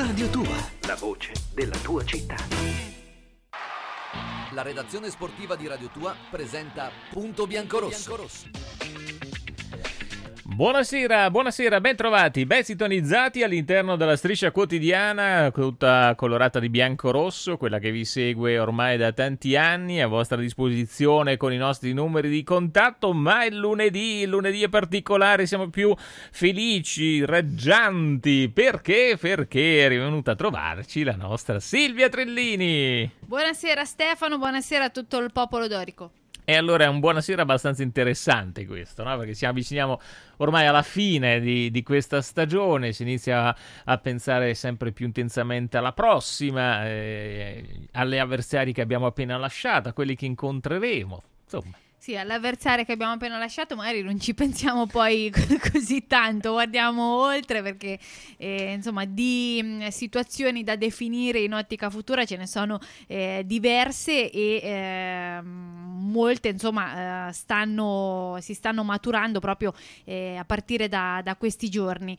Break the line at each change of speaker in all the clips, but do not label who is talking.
Radio Tua, la voce della tua città.
La redazione sportiva di Radio Tua presenta Punto Biancorosso.
Buonasera, ben trovati, ben sintonizzati all'interno della striscia quotidiana, tutta colorata di bianco-rosso, quella che vi segue ormai da tanti anni, a vostra disposizione con i nostri numeri di contatto, ma il lunedì è particolare, siamo più felici, raggianti, perché? Perché è rivenuta a trovarci la nostra Silvia Trellini.
Buonasera Stefano, buonasera a tutto il popolo dorico.
E allora è un buonasera abbastanza interessante questo, no? Perché ci avviciniamo ormai alla fine di questa stagione, si inizia a pensare sempre più intensamente alla prossima, alle avversari che abbiamo appena lasciato, a quelli che incontreremo, insomma.
Sì, all'avversario che abbiamo appena lasciato magari non ci pensiamo poi così tanto, guardiamo oltre perché insomma di situazioni da definire in ottica futura ce ne sono diverse e molte insomma si stanno maturando proprio a partire da questi giorni,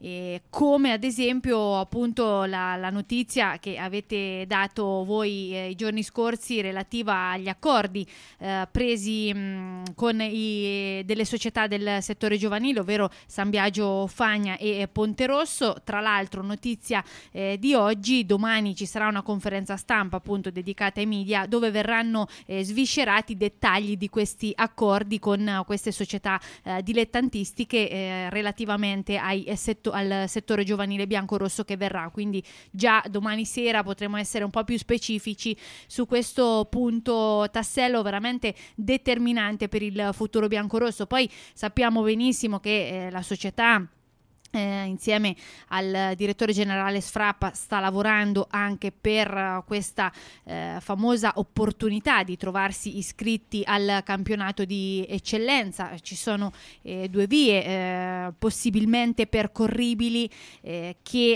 come ad esempio appunto la notizia che avete dato voi i giorni scorsi relativa agli accordi presi con delle società del settore giovanile, ovvero San Biagio Fagna e Ponte Rosso. Tra l'altro notizia di oggi, domani ci sarà una conferenza stampa appunto dedicata ai media dove verranno sviscerati i dettagli di questi accordi con queste società dilettantistiche relativamente al settore giovanile bianco-rosso che verrà, quindi già domani sera potremo essere un po' più specifici su questo punto, tassello veramente determinante per il futuro biancorosso. Poi sappiamo benissimo che la società insieme al direttore generale Sfrappa sta lavorando anche per questa famosa opportunità di trovarsi iscritti al campionato di eccellenza. Ci sono due vie possibilmente percorribili che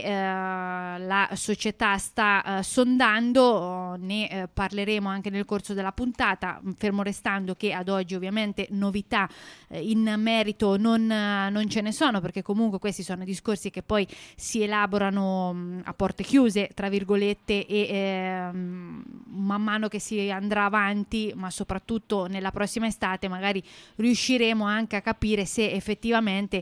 la società sta sondando, ne parleremo anche nel corso della puntata, fermo restando che ad oggi ovviamente novità in merito non ce ne sono, perché comunque questi sono discorsi che poi si elaborano a porte chiuse, tra virgolette, e man mano che si andrà avanti, ma soprattutto nella prossima estate, magari riusciremo anche a capire se effettivamente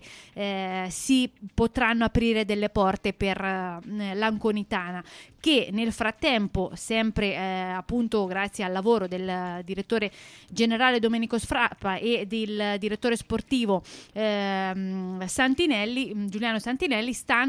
si potranno aprire delle porte per l'Anconitana, che nel frattempo, sempre appunto grazie al lavoro del direttore generale Domenico Sfrappa e del direttore sportivo Giuliano Santinelli, sta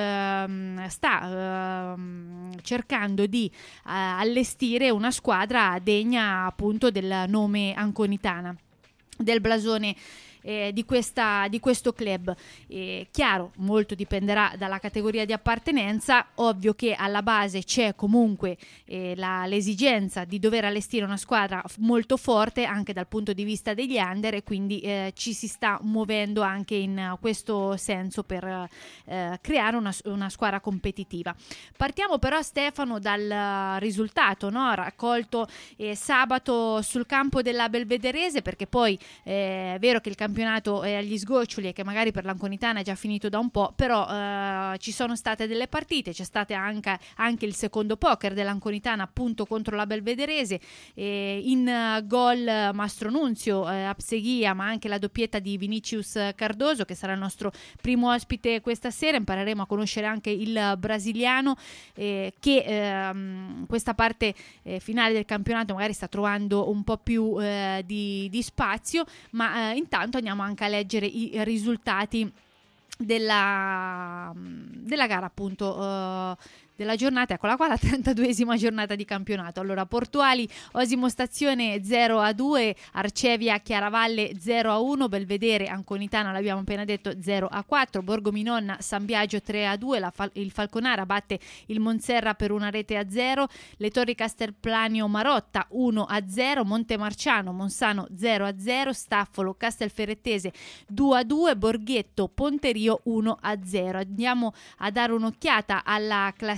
cercando di allestire una squadra degna appunto del nome Anconitana, del blasone di questo club. Chiaro, molto dipenderà dalla categoria di appartenenza, ovvio che alla base c'è comunque l'esigenza di dover allestire una squadra molto forte anche dal punto di vista degli under, e quindi ci si sta muovendo anche in questo senso per creare una squadra competitiva. Partiamo però, Stefano, dal risultato, no? Raccolto sabato sul campo della Belvederese, perché poi è vero che il campionato è agli sgoccioli e che magari per l'Anconitana è già finito da un po', però ci sono state delle partite, c'è stato anche il secondo poker dell'Anconitana appunto contro la Belvederese, in gol Mastronunzio, Apseghia, ma anche la doppietta di Vinicius Cardoso, che sarà il nostro primo ospite questa sera. Impareremo a conoscere anche il brasiliano che questa parte finale del campionato magari sta trovando un po' più di spazio, ma intanto andiamo anche a leggere i risultati della gara appunto della giornata, eccola qua, la 32esima giornata di campionato. Allora, Portuali Osimo Stazione 0-2, Arcevia Chiaravalle 0-1, Belvedere Anconitana, l'abbiamo appena detto, 0-4, Borgo Minonna San Biagio 3-2, il Falconara batte il Monserra per 1-0, le Torri Castelplanio Marotta 1-0, Montemarciano Monsano 0-0, Staffolo Castelferrettese 2-2, Borghetto Ponterio 1-0. Andiamo a dare un'occhiata alla classifica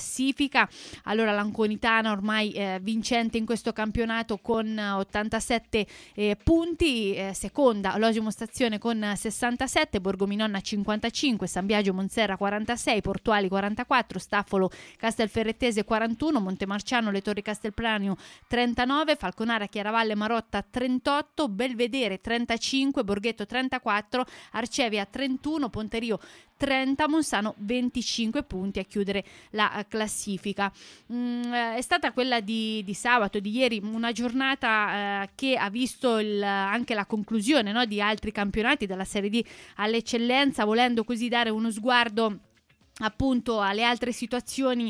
classifica. Allora l'Anconitana ormai vincente in questo campionato con 87 punti, seconda l'Osimo Stazione con 67, Borgominonna 55, San Biagio Monserra 46, Portuali 44, Staffolo Castelferrettese 41, Montemarciano Le Torri Castelplanio 39, Falconara Chiaravalle Marotta 38, Belvedere 35, Borghetto 34, Arcevia 31, Ponterio 30, Monsano 25 punti a chiudere la classifica. È stata quella di sabato, di ieri, una giornata che ha visto anche la conclusione, no, di altri campionati dalla Serie D all'eccellenza, volendo così dare uno sguardo appunto alle altre situazioni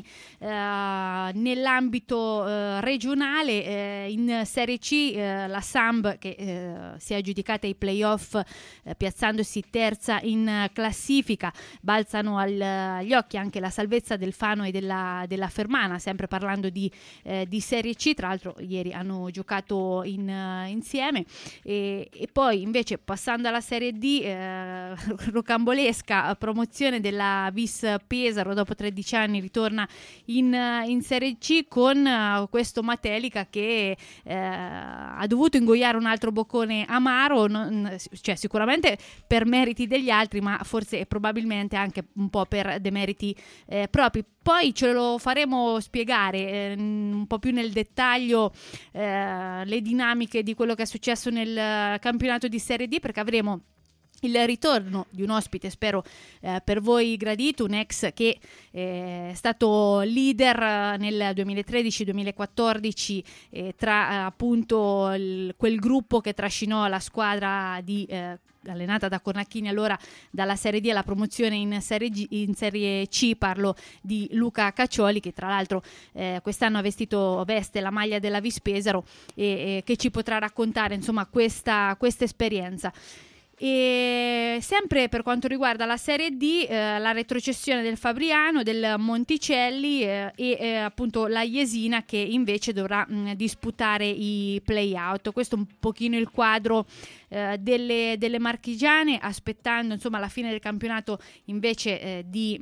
nell'ambito regionale. In Serie C la Samb che si è aggiudicata i playoff piazzandosi terza in classifica, balzano agli occhi anche la salvezza del Fano e della Fermana, sempre parlando di Serie C. Tra l'altro ieri hanno giocato insieme e poi invece passando alla Serie D, rocambolesca promozione della Vis Pesaro, dopo 13 anni ritorna in Serie C con questo Matelica che ha dovuto ingoiare un altro boccone amaro, cioè sicuramente per meriti degli altri, ma forse e probabilmente anche un po' per demeriti propri. Poi ce lo faremo spiegare un po' più nel dettaglio le dinamiche di quello che è successo nel campionato di Serie D, perché avremo il ritorno di un ospite, spero per voi gradito, un ex che è stato leader nel 2013-2014 tra appunto quel gruppo che trascinò la squadra allenata da Cornacchini allora dalla Serie D alla promozione in Serie C. Parlo di Luca Caccioli, che tra l'altro quest'anno veste la maglia della Vis Pesaro e che ci potrà raccontare insomma questa esperienza. E sempre per quanto riguarda la Serie D, la retrocessione del Fabriano, del Monticelli e appunto la Jesina che invece dovrà disputare i play-out. Questo è un pochino il quadro delle marchigiane, aspettando insomma la fine del campionato invece del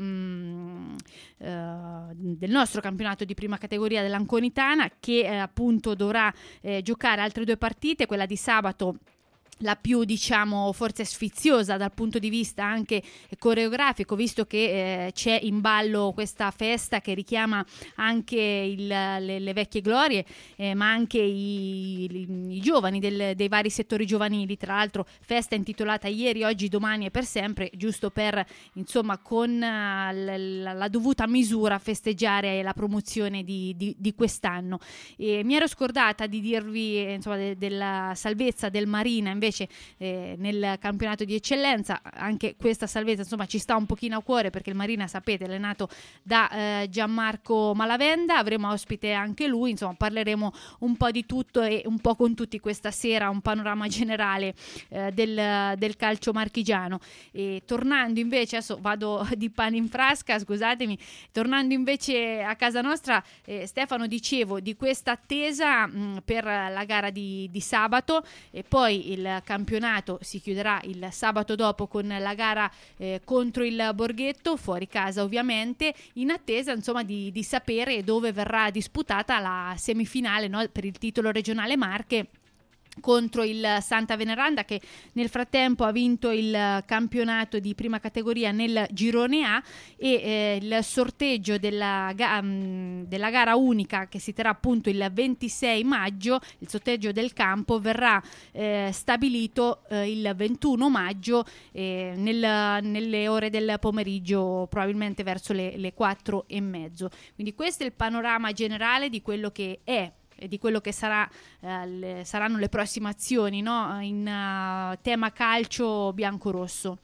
nostro campionato di prima categoria dell'Anconitana, che appunto dovrà giocare altre 2 partite, quella di sabato la più diciamo forse sfiziosa dal punto di vista anche coreografico, visto che c'è in ballo questa festa che richiama anche le vecchie glorie, ma anche i giovani dei vari settori giovanili. Tra l'altro festa intitolata Ieri, Oggi, Domani e per sempre, giusto per insomma con la dovuta misura festeggiare la promozione di quest'anno. Mi ero scordata di dirvi insomma della salvezza del Marina invece nel campionato di eccellenza. Anche questa salvezza insomma ci sta un pochino a cuore, perché il Marina, sapete, è allenato da Gianmarco Malavenda. Avremo ospite anche lui, insomma parleremo un po' di tutto e un po' con tutti questa sera, un panorama generale del calcio marchigiano. E tornando invece, adesso vado di pane in frasca, scusatemi, tornando invece a casa nostra, Stefano, dicevo di questa attesa per la gara di sabato, e poi il campionato si chiuderà il sabato dopo con la gara contro il Borghetto, fuori casa ovviamente, in attesa insomma di sapere dove verrà disputata la semifinale, no, per il titolo regionale Marche contro il Santa Veneranda, che nel frattempo ha vinto il campionato di prima categoria nel girone A, e il sorteggio della gara unica che si terrà appunto il 26 maggio, il sorteggio del campo verrà stabilito il 21 maggio nelle ore del pomeriggio, probabilmente verso le 4:30. Quindi questo è il panorama generale di quello che è e di quello che saranno le prossime azioni, no? In tema calcio bianco-rosso.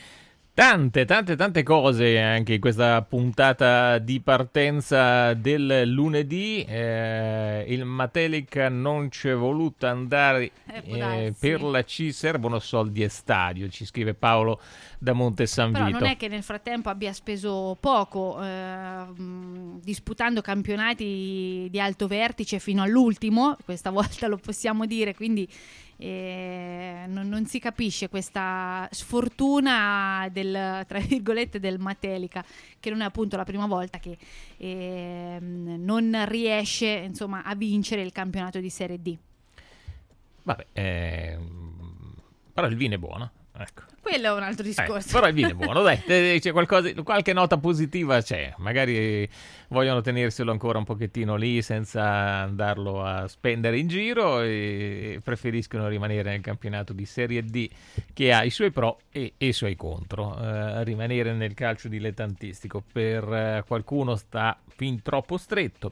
Tante cose anche in questa puntata di partenza del lunedì. Il Matelica non c'è voluto andare per la C, servono soldi e stadio, ci scrive Paolo da Monte San Vito.
Però non è che nel frattempo abbia speso poco, disputando campionati di alto vertice fino all'ultimo, questa volta lo possiamo dire, quindi non si capisce questa sfortuna tra virgolette del Matelica, che non è appunto la prima volta che non riesce insomma a vincere il campionato di Serie D.
Vabbè, però il vino è buono, ecco.
Quello è un altro discorso.
Però il vino è buono, dai, c'è qualche nota positiva c'è, magari vogliono tenerselo ancora un pochettino lì senza andarlo a spendere in giro e preferiscono rimanere nel campionato di Serie D, che ha i suoi pro e i suoi contro. Rimanere nel calcio dilettantistico per qualcuno sta fin troppo stretto.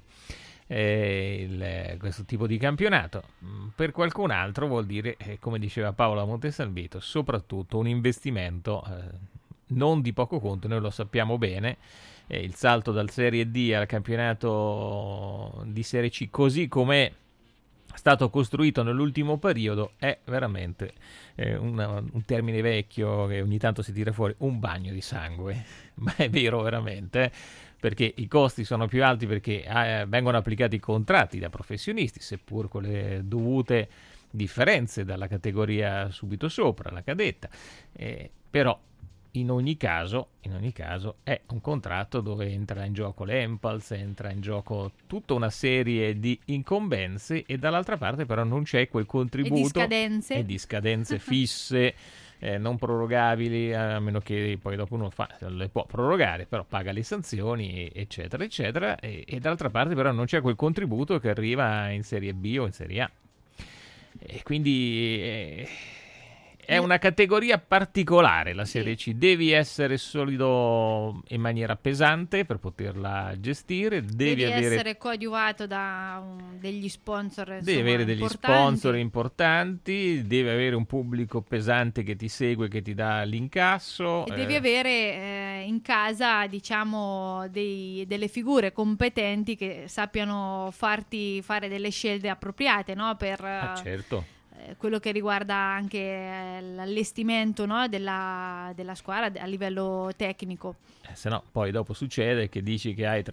Questo tipo di campionato, per qualcun altro vuol dire, come diceva Paolo da Monte San Vito, soprattutto un investimento non di poco conto. Noi lo sappiamo bene, il salto dal Serie D al campionato di Serie C, così come è stato costruito nell'ultimo periodo, è veramente un termine vecchio che ogni tanto si tira fuori, un bagno di sangue, ma è vero veramente, perché i costi sono più alti, perché vengono applicati contratti da professionisti, seppur con le dovute differenze dalla categoria subito sopra, la cadetta, però in ogni caso è un contratto dove entra in gioco l'Empals, entra in gioco tutta una serie di incombenze, e dall'altra parte però non c'è quel contributo e di scadenze fisse, non prorogabili, a meno che poi dopo uno le può prorogare, però paga le sanzioni, eccetera eccetera, e dall'altra parte però non c'è quel contributo che arriva in Serie B o in Serie A, e quindi è una categoria particolare la Serie C. Devi essere solido in maniera pesante per poterla gestire, devi essere
coadiuvato da degli sponsor,
devi avere degli sponsor importanti, devi avere un pubblico pesante che ti segue, che ti dà l'incasso,
e devi avere in casa, diciamo, delle figure competenti che sappiano farti fare delle scelte appropriate, no?
Certo.
Quello che riguarda anche l'allestimento, no, della squadra a livello tecnico.
Se no poi dopo succede che dici che hai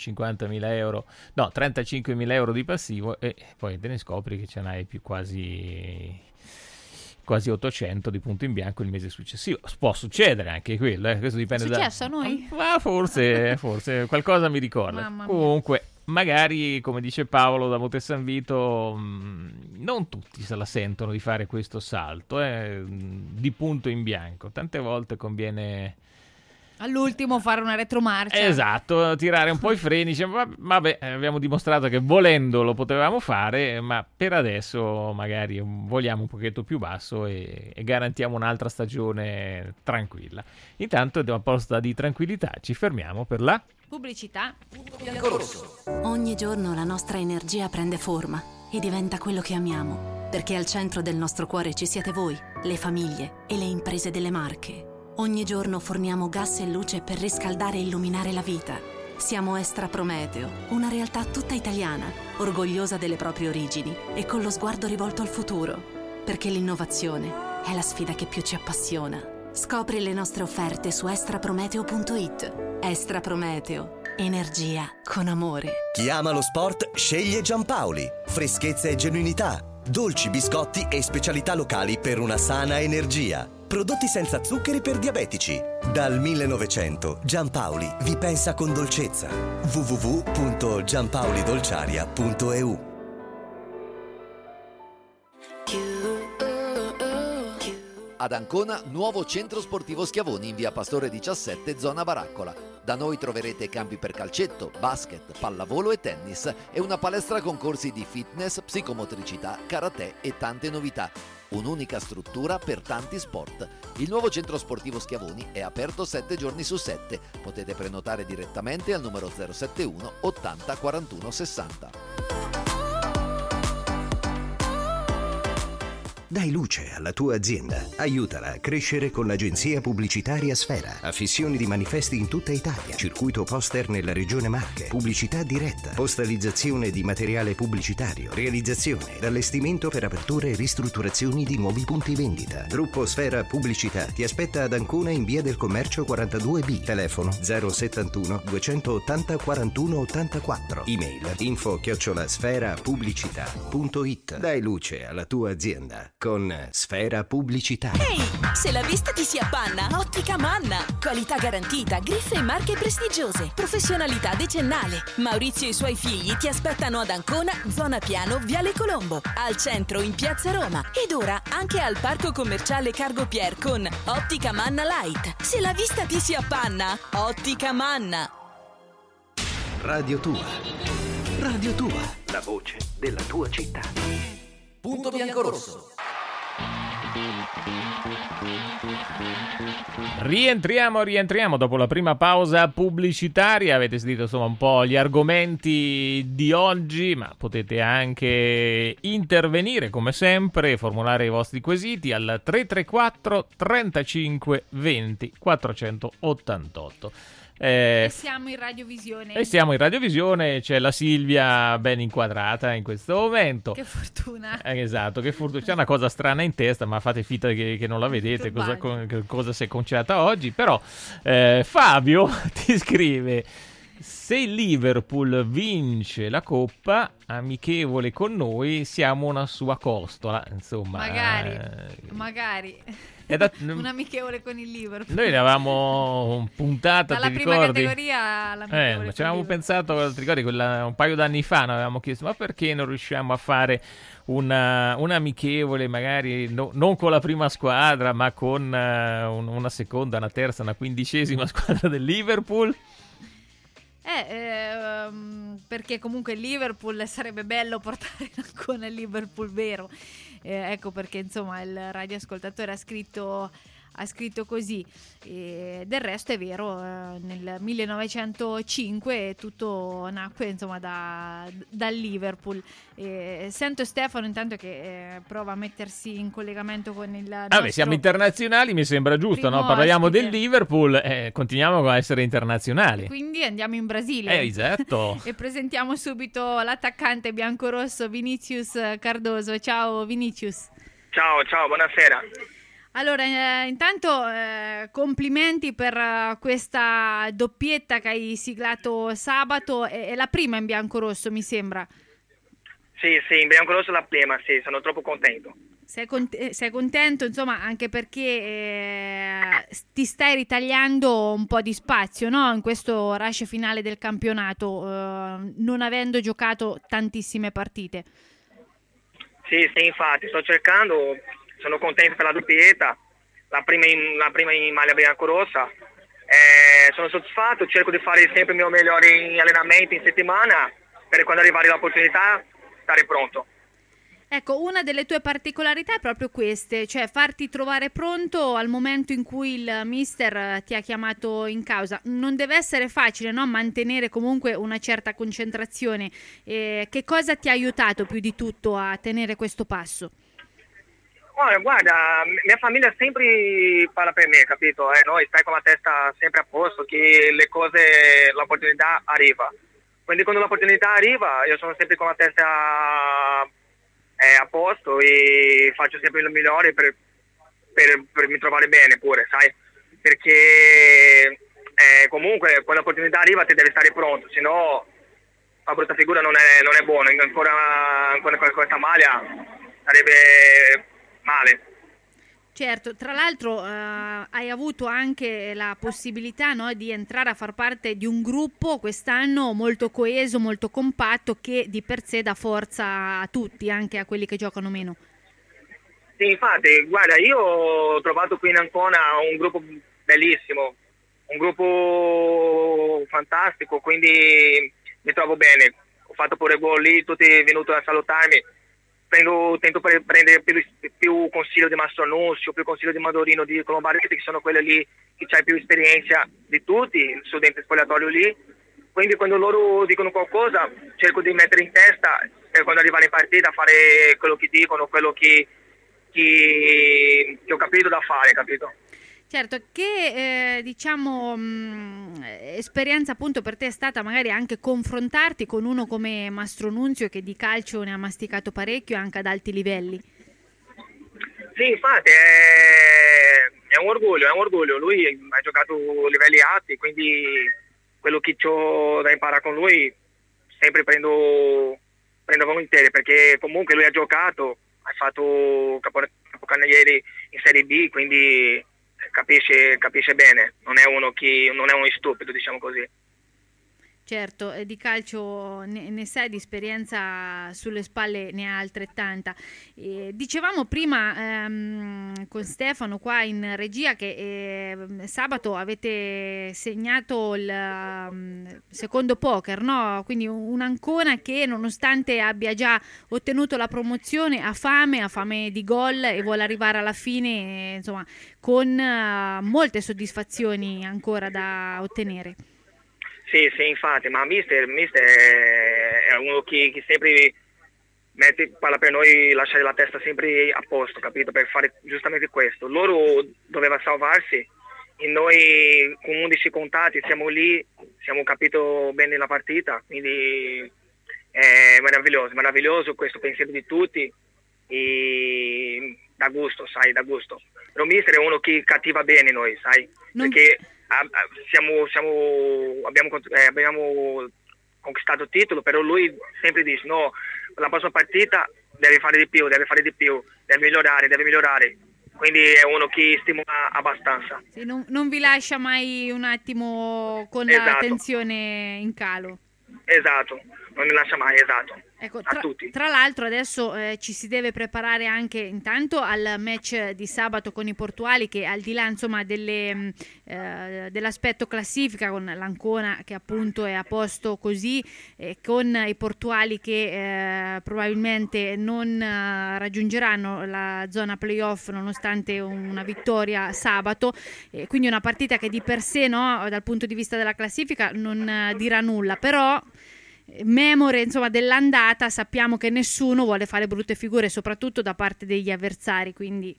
35.000 euro di passivo, e poi te ne scopri che ce n'hai più quasi 800 di punto in bianco il mese successivo. Può succedere anche quello, questo dipende.
È successo a noi?
Ma forse qualcosa mi ricorda. Comunque magari, come dice Paolo da Monte San Vito, non tutti se la sentono di fare questo salto di punto in bianco. Tante volte conviene
all'ultimo fare una retromarcia.
Esatto, tirare un po' i freni, diciamo, vabbè, abbiamo dimostrato che volendo lo potevamo fare, ma per adesso magari vogliamo un pochetto più basso e garantiamo un'altra stagione tranquilla. Intanto, a posto di tranquillità, ci fermiamo per la
pubblicità.
Biancorosso.
Ogni giorno la nostra energia prende forma e diventa quello che amiamo, perché al centro del nostro cuore ci siete voi, le famiglie e le imprese delle Marche. Ogni giorno forniamo gas e luce per riscaldare e illuminare la vita. Siamo Estra Prometeo, una realtà tutta italiana, orgogliosa delle proprie origini e con lo sguardo rivolto al futuro, perché l'innovazione è la sfida che più ci appassiona. Scopri le nostre offerte su extraprometeo.it. Estra Prometeo, energia con amore.
Chi ama lo sport sceglie Giampaoli. Freschezza e genuinità, dolci, biscotti e specialità locali per una sana energia. Prodotti senza zuccheri per diabetici. Dal 1900 Giampaoli vi pensa con dolcezza. www.giampaolidolciaria.eu.
Ad Ancona, nuovo centro sportivo Schiavoni in via Pastore 17, zona Baraccola. Da noi troverete campi per calcetto, basket, pallavolo e tennis e una palestra con corsi di fitness, psicomotricità, karate e tante novità. Un'unica struttura per tanti sport. Il nuovo centro sportivo Schiavoni è aperto 7 giorni su 7. Potete prenotare direttamente al numero 071 80 41 60.
Dai luce alla tua azienda. Aiutala a crescere con l'agenzia pubblicitaria Sfera. Affissioni di manifesti in tutta Italia. Circuito poster nella regione Marche. Pubblicità diretta. Postalizzazione di materiale pubblicitario. Realizzazione ed allestimento per aperture e ristrutturazioni di nuovi punti vendita. Gruppo Sfera Pubblicità ti aspetta ad Ancona in via del Commercio 42B. Telefono 071 280 41 84. Email info@sferapubblicità.it. Dai luce alla tua azienda. con Sfera Pubblicità.
Ehi, se la vista ti si appanna, Ottica Manna. Qualità garantita, griffe e marche prestigiose, professionalità decennale. Maurizio e i suoi figli ti aspettano ad Ancona, zona Piano, Viale Colombo, al centro in Piazza Roma ed ora anche al Parco Commerciale Cargo Pier con Ottica Manna Light. Se la vista ti si appanna, Ottica Manna.
Radio Tua. Radio Tua. La voce della tua città.
Punto biancorosso.
Rientriamo dopo la prima pausa pubblicitaria. Avete sentito insomma un po' gli argomenti di oggi, ma potete anche intervenire come sempre, formulare i vostri quesiti al 334 35 20 488.
E siamo in radiovisione.
C'è la Silvia ben inquadrata in questo momento.
Che fortuna.
Esatto, che fortuna. C'è una cosa strana in testa, ma fate finta che non la vedete, cosa si è conciata oggi. Però Fabio ti scrive: se il Liverpool vince la Coppa, amichevole con noi, siamo una sua costola. Insomma,
magari. Un amichevole con il Liverpool.
Noi ne avevamo puntata,
dalla
ti
prima
ricordi?
categoria all'amichevole
Ci avevamo pensato, ti ricordi, un paio d'anni fa, ne avevamo chiesto ma perché non riusciamo a fare un amichevole magari non con la prima squadra, ma con una seconda, una terza, una quindicesima squadra del Liverpool?
Perché comunque il Liverpool sarebbe bello portare ancora il Liverpool vero. Ecco perché insomma il radioascoltatore ha scritto così. Del resto è vero, nel 1905 tutto nacque insomma dal Liverpool. Sento Stefano intanto che prova a mettersi in collegamento con il nostro
siamo internazionali, mi sembra giusto, no? Parliamo del Liverpool, continuiamo a essere internazionali.
Quindi andiamo in Brasile.
Esatto.
E presentiamo subito l'attaccante biancorosso Vinicius Cardoso. Ciao Vinicius.
Ciao, buonasera.
Allora, intanto complimenti per questa doppietta che hai siglato sabato, è la prima in biancorosso mi sembra.
Sì, in biancorosso la prima, sì, sono troppo contento.
Sei contento, insomma, anche perché ti stai ritagliando un po' di spazio, no? In questo rush finale del campionato, non avendo giocato tantissime partite.
Sì, infatti, sto cercando... Sono contento per la doppietta, la prima in maglia biancorossa. Sono soddisfatto, cerco di fare sempre il mio migliore in allenamenti in settimana per quando arrivare l'opportunità stare pronto.
Ecco, una delle tue particolarità è proprio queste, cioè farti trovare pronto al momento in cui il mister ti ha chiamato in causa. Non deve essere facile, no? Mantenere comunque una certa concentrazione. Che cosa ti ha aiutato più di tutto a tenere questo passo?
Guarda, mia famiglia sempre parla per me, capito? Noi stai con la testa sempre a posto, che l'opportunità arriva. Quindi quando l'opportunità arriva, io sono sempre con la testa a posto e faccio sempre il migliore per mi trovare bene pure, sai? Perché comunque quando l'opportunità arriva ti devi stare pronto, sennò la brutta figura non è buona. Ancora con questa maglia sarebbe male.
Certo, tra l'altro hai avuto anche la possibilità, no, di entrare a far parte di un gruppo quest'anno molto coeso, molto compatto, che di per sé dà forza a tutti, anche a quelli che giocano meno.
Sì, infatti, guarda, io ho trovato qui in Ancona un gruppo bellissimo, un gruppo fantastico, quindi mi trovo bene. Ho fatto pure gol lì, tutti venuti a salutarmi. Tento prendere più consiglio di Mastro Annunzio, più consiglio di Madorino, di Colombaretti, che sono quelli lì che c'hai più esperienza di tutti, su dentro il spogliatoio lì. Quindi quando loro dicono qualcosa cerco di mettere in testa per quando arrivare in partita fare quello che dicono, quello che ho capito da fare, capito?
Certo, che esperienza appunto per te è stata magari anche confrontarti con uno come Mastro Nunzio, che di calcio ne ha masticato parecchio anche ad alti livelli?
Sì, infatti è un orgoglio, lui ha giocato a livelli alti, quindi quello che ho da imparare con lui sempre prendo volentieri, perché comunque lui ha giocato hai fatto capocannoniere in Serie B, quindi capisce bene, non è uno stupido, diciamo così.
Certo, di calcio ne sai, di esperienza sulle spalle ne ha altrettanta. Dicevamo prima con Stefano qua in regia che sabato avete segnato il secondo poker, no? Quindi un Ancona che nonostante abbia già ottenuto la promozione ha fame di gol e vuole arrivare alla fine, insomma, con molte soddisfazioni ancora da ottenere.
Sì, infatti, ma Mister è uno che sempre parla per noi, lasciare la testa sempre a posto, capito? Per fare giustamente questo. Loro doveva salvarsi e noi con 11 contati siamo lì, siamo capito bene la partita, quindi è meraviglioso questo pensiero di tutti e dà gusto, sai, dà gusto. Però Mister è uno che cattiva bene noi, sai, perché abbiamo conquistato il titolo, però lui sempre dice no, la prossima partita deve fare di più, deve migliorare, quindi è uno che stimola abbastanza.
Sì, non vi lascia mai un attimo con la tensione in calo.
Esatto, non mi lascia mai, esatto.
Ecco,
a tutti.
Tra l'altro adesso ci si deve preparare anche intanto al match di sabato con i Portuali, che al di là insomma dell'aspetto classifica, con l'Ancona che appunto è a posto così, con i Portuali che probabilmente non raggiungeranno la zona playoff nonostante una vittoria sabato, quindi una partita che di per sé, no, dal punto di vista della classifica non dirà nulla, però memore insomma dell'andata sappiamo che nessuno vuole fare brutte figure, soprattutto da parte degli avversari, quindi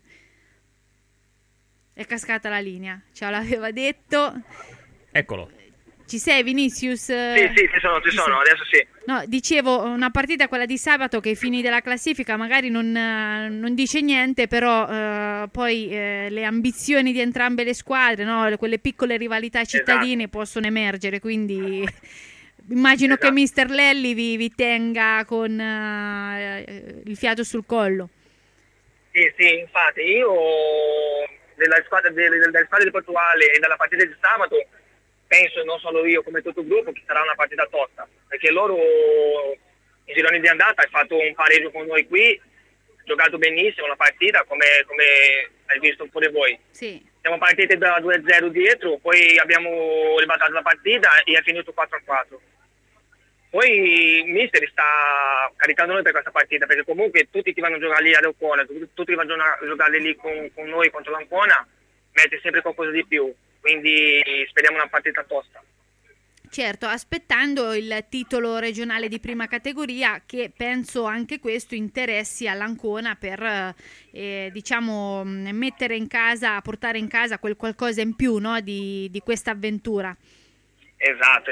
è cascata la linea, ce l'aveva detto.
Eccolo.
Ci sei, Vinicius?
Sì, ci sono, adesso sì.
No, dicevo, una partita, quella di sabato, che ai fini della classifica magari non dice niente, però poi le ambizioni di entrambe le squadre, no? Quelle piccole rivalità cittadine possono emergere, quindi immagino che Mister Lelli vi tenga con il fiato sul collo.
Sì, infatti io della squadra di Portuale e della partita di sabato penso, non solo io, come tutto il gruppo, che sarà una partita tosta, perché loro in gironi di andata hanno fatto un pareggio con noi qui, giocato benissimo la partita, come hai visto pure voi.
Sì.
Siamo partiti da 2-0 dietro, poi abbiamo ribaltato la partita e è finito 4-4. Poi Mister sta caricando noi per questa partita, perché comunque tutti che vanno a giocare lì ad Ancona, tutti che vanno a giocare lì con noi contro l'Ancona, mette sempre qualcosa di più, quindi speriamo una partita tosta.
Certo, aspettando il titolo regionale di prima categoria, che penso anche questo interessi all'Ancona per diciamo mettere in casa, portare in casa quel qualcosa in più, no, di questa avventura.
Esatto.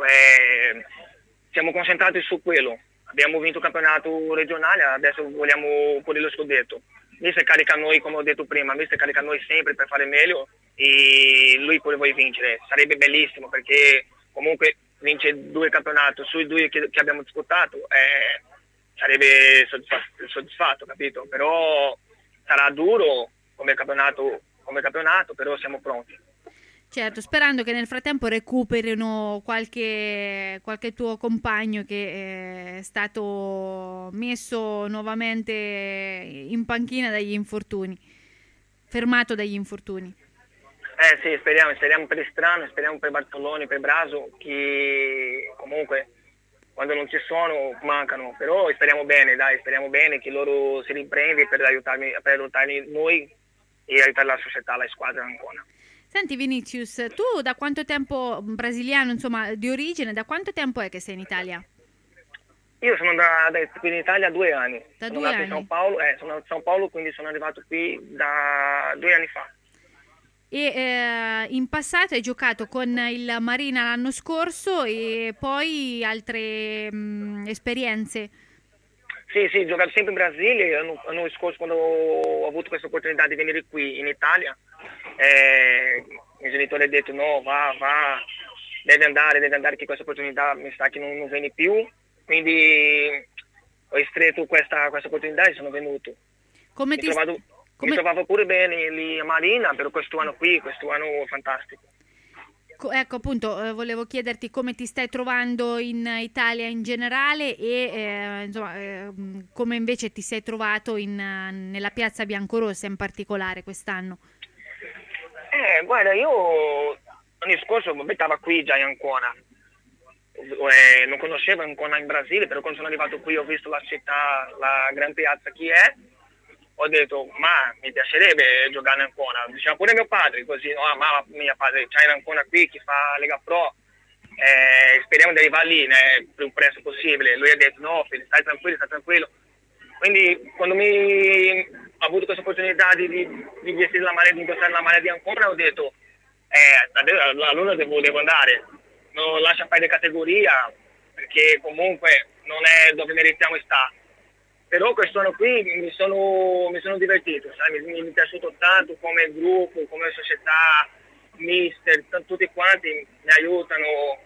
Siamo concentrati su quello. Abbiamo vinto il campionato regionale, adesso vogliamo pure lo scudetto. Mister carica noi, come ho detto prima, Mister carica noi sempre per fare meglio e lui pure vuole vincere. Sarebbe bellissimo perché comunque vince 2 campionati sui 2 che abbiamo disputato, sarebbe soddisfatto, capito? Però sarà duro come campionato, però siamo pronti.
Certo, sperando che nel frattempo recuperino qualche tuo compagno che è stato messo nuovamente in panchina dagli infortuni, fermato dagli infortuni.
Sì, speriamo per Strano, speriamo per Bartoloni, per Braso, che comunque quando non ci sono mancano, però speriamo bene che loro si riprendano per aiutarmi noi e aiutare la società, la squadra ancora.
Senti Vinicius, tu da quanto tempo, brasiliano insomma di origine, da quanto tempo è che sei in Italia?
Io sono qui in Italia 2 anni.
Sono nato
in São Paulo, sono a São Paulo, quindi sono arrivato qui da 2 anni fa.
E in passato hai giocato con il Marina l'anno scorso e poi altre esperienze?
Sì, ho giocato sempre in Brasile, l'anno scorso quando ho avuto questa opportunità di venire qui in Italia, i miei genitori hanno detto no, va, deve andare che questa opportunità mi sa che non viene più, quindi ho estratto questa opportunità e sono venuto.
Come
Mi trovavo pure bene lì a Marina per questo anno fantastico.
Ecco, appunto, volevo chiederti come ti stai trovando in Italia in generale e insomma, come invece ti sei trovato nella piazza biancorossa in particolare quest'anno.
Guarda, io l'anno scorso abitavo qui già in Ancona. Non conoscevo Ancona in Brasile, però quando sono arrivato qui ho visto la città, la gran piazza che è. Ho detto, ma mi piacerebbe giocare in Ancona. Diceva pure mio padre, così, no, ma mio padre, c'è in Ancona qui chi fa Lega Pro, speriamo di arrivare lì il più presto possibile. Lui ha detto, no, Fede, stai tranquillo. Quindi, quando ho avuto questa opportunità di vestire la maglia, di indossare la maglia di Ancona, ho detto, allora devo andare. Non lascia fare categoria, perché comunque non è dove meritiamo stare. Però quest'anno qui mi sono divertito, sai? Mi è piaciuto tanto come gruppo, come società, mister, tutti quanti mi aiutano,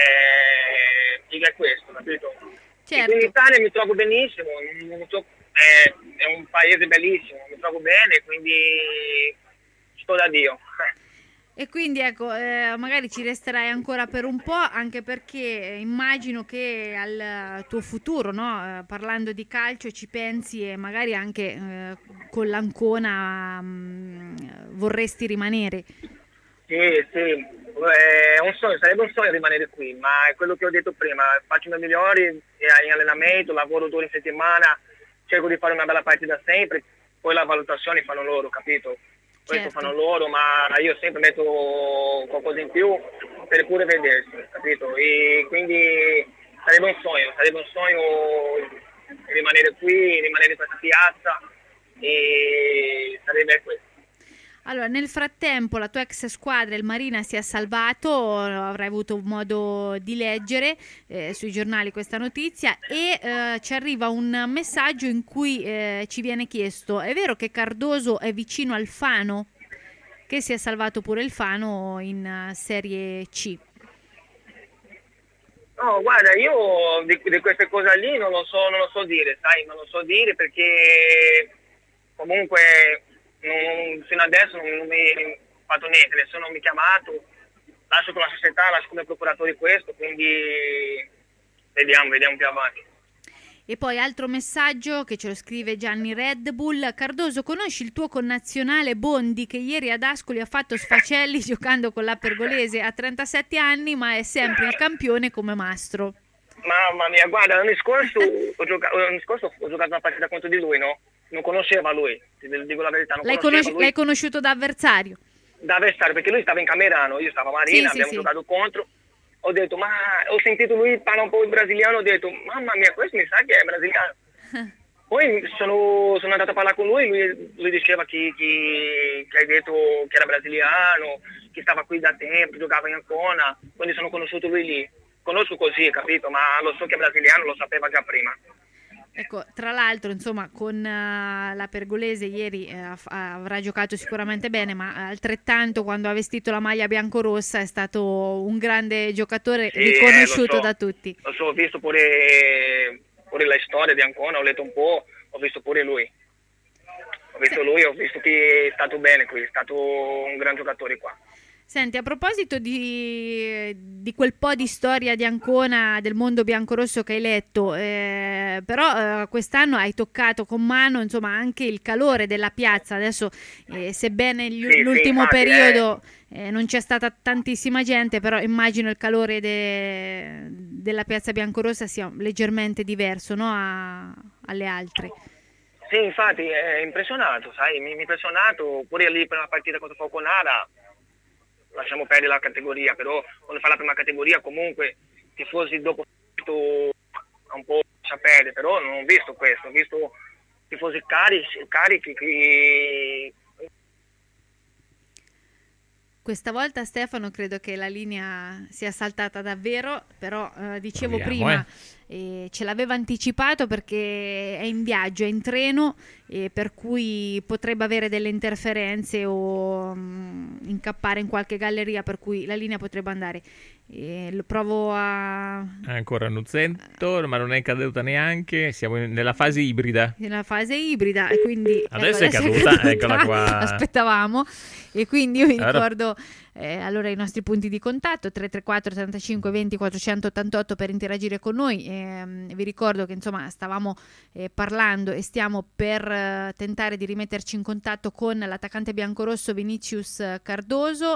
è questo, capito?
Certo.
In Italia mi trovo benissimo, è un paese bellissimo, mi trovo bene, quindi sto da Dio.
E quindi ecco, magari ci resterai ancora per un po', anche perché immagino che al tuo futuro, no? Parlando di calcio, ci pensi e magari anche con l'Ancona vorresti rimanere.
Sì, è un sogno, sarebbe un sogno rimanere qui, ma è quello che ho detto prima, faccio i miei migliori in allenamento, lavoro 2 ore in settimana, cerco di fare una bella partita sempre, poi la valutazione fanno loro, capito? Questo fanno loro, ma io sempre metto qualcosa in più per pure vedersi, capito? E quindi sarebbe un sogno rimanere qui, rimanere in questa piazza, e sarebbe questo.
Allora, nel frattempo la tua ex squadra, il Marina, si è salvato, avrai avuto modo di leggere sui giornali questa notizia e ci arriva un messaggio in cui ci viene chiesto, è vero che Cardoso è vicino al Fano? Che si è salvato pure il Fano in Serie C.
No, guarda, io di queste cose lì non lo so dire, sai, non lo so dire perché comunque fino adesso non mi ha fatto niente, nessuno mi ha chiamato, lascio con la società, lascio come procuratore questo, quindi vediamo più avanti.
E poi altro messaggio che ce lo scrive Gianni Red Bull: Cardoso, conosci il tuo connazionale Bondi che ieri ad Ascoli ha fatto sfacelli giocando con la Pergolese, ha 37 anni ma è sempre il campione come mastro.
Mamma mia, guarda, l'anno scorso ho giocato una partita contro di lui, no? Non conosceva lui, ti dico la verità.
L'hai conosciuto da avversario?
Da avversario, perché lui stava in Camerano, io stavo a Marina, abbiamo giocato contro. Ho detto, ma ho sentito lui parla un po' il brasiliano, ho detto, mamma mia, questo mi sa che è brasiliano. Poi sono andato a parlare con lui diceva che hai detto che era brasiliano, che stava qui da tempo, giocava in Ancona, quindi sono conosciuto lui lì. Conosco così, capito, ma lo so che è brasiliano, lo sapeva già prima.
Ecco, tra l'altro, insomma, con la Pergolese ieri avrà giocato sicuramente bene, ma altrettanto quando ha vestito la maglia biancorossa è stato un grande giocatore, riconosciuto da tutti.
Lo so, ho visto pure la storia di Ancona, ho letto un po', ho visto pure lui. Ho visto che è stato bene qui, è stato un gran giocatore qua.
Senti, a proposito di quel po' di storia di Ancona, del mondo biancorosso che hai letto, però quest'anno hai toccato con mano, insomma, anche il calore della piazza. Adesso, sebbene l'ultimo periodo non c'è stata tantissima gente, però immagino il calore della piazza biancorossa sia leggermente diverso, no, alle altre.
Sì, infatti è impressionato, sai, mi è impressionato pure lì per una partita contro Falconara. Lasciamo perdere la categoria, però quando fa la prima categoria comunque tifosi dopo un po' lascia perdere, però non ho visto questo, ho visto tifosi carichi che...
Questa volta, Stefano, credo che la linea sia saltata davvero, però dicevo
Vediamo,
prima ce l'aveva anticipato perché è in viaggio, è in treno, per cui potrebbe avere delle interferenze o incappare in qualche galleria, per cui la linea potrebbe andare. Lo provo a
ancora Nuzzento, ma non è caduta neanche, siamo nella fase ibrida.
Nella fase ibrida, e quindi
adesso è caduta, eccola qua.
Aspettavamo, e quindi io vi ricordo allora i nostri punti di contatto: 334 35 20 488 per interagire con noi. Vi ricordo che insomma stavamo parlando e stiamo per tentare di rimetterci in contatto con l'attaccante biancorosso Vinicius Cardoso,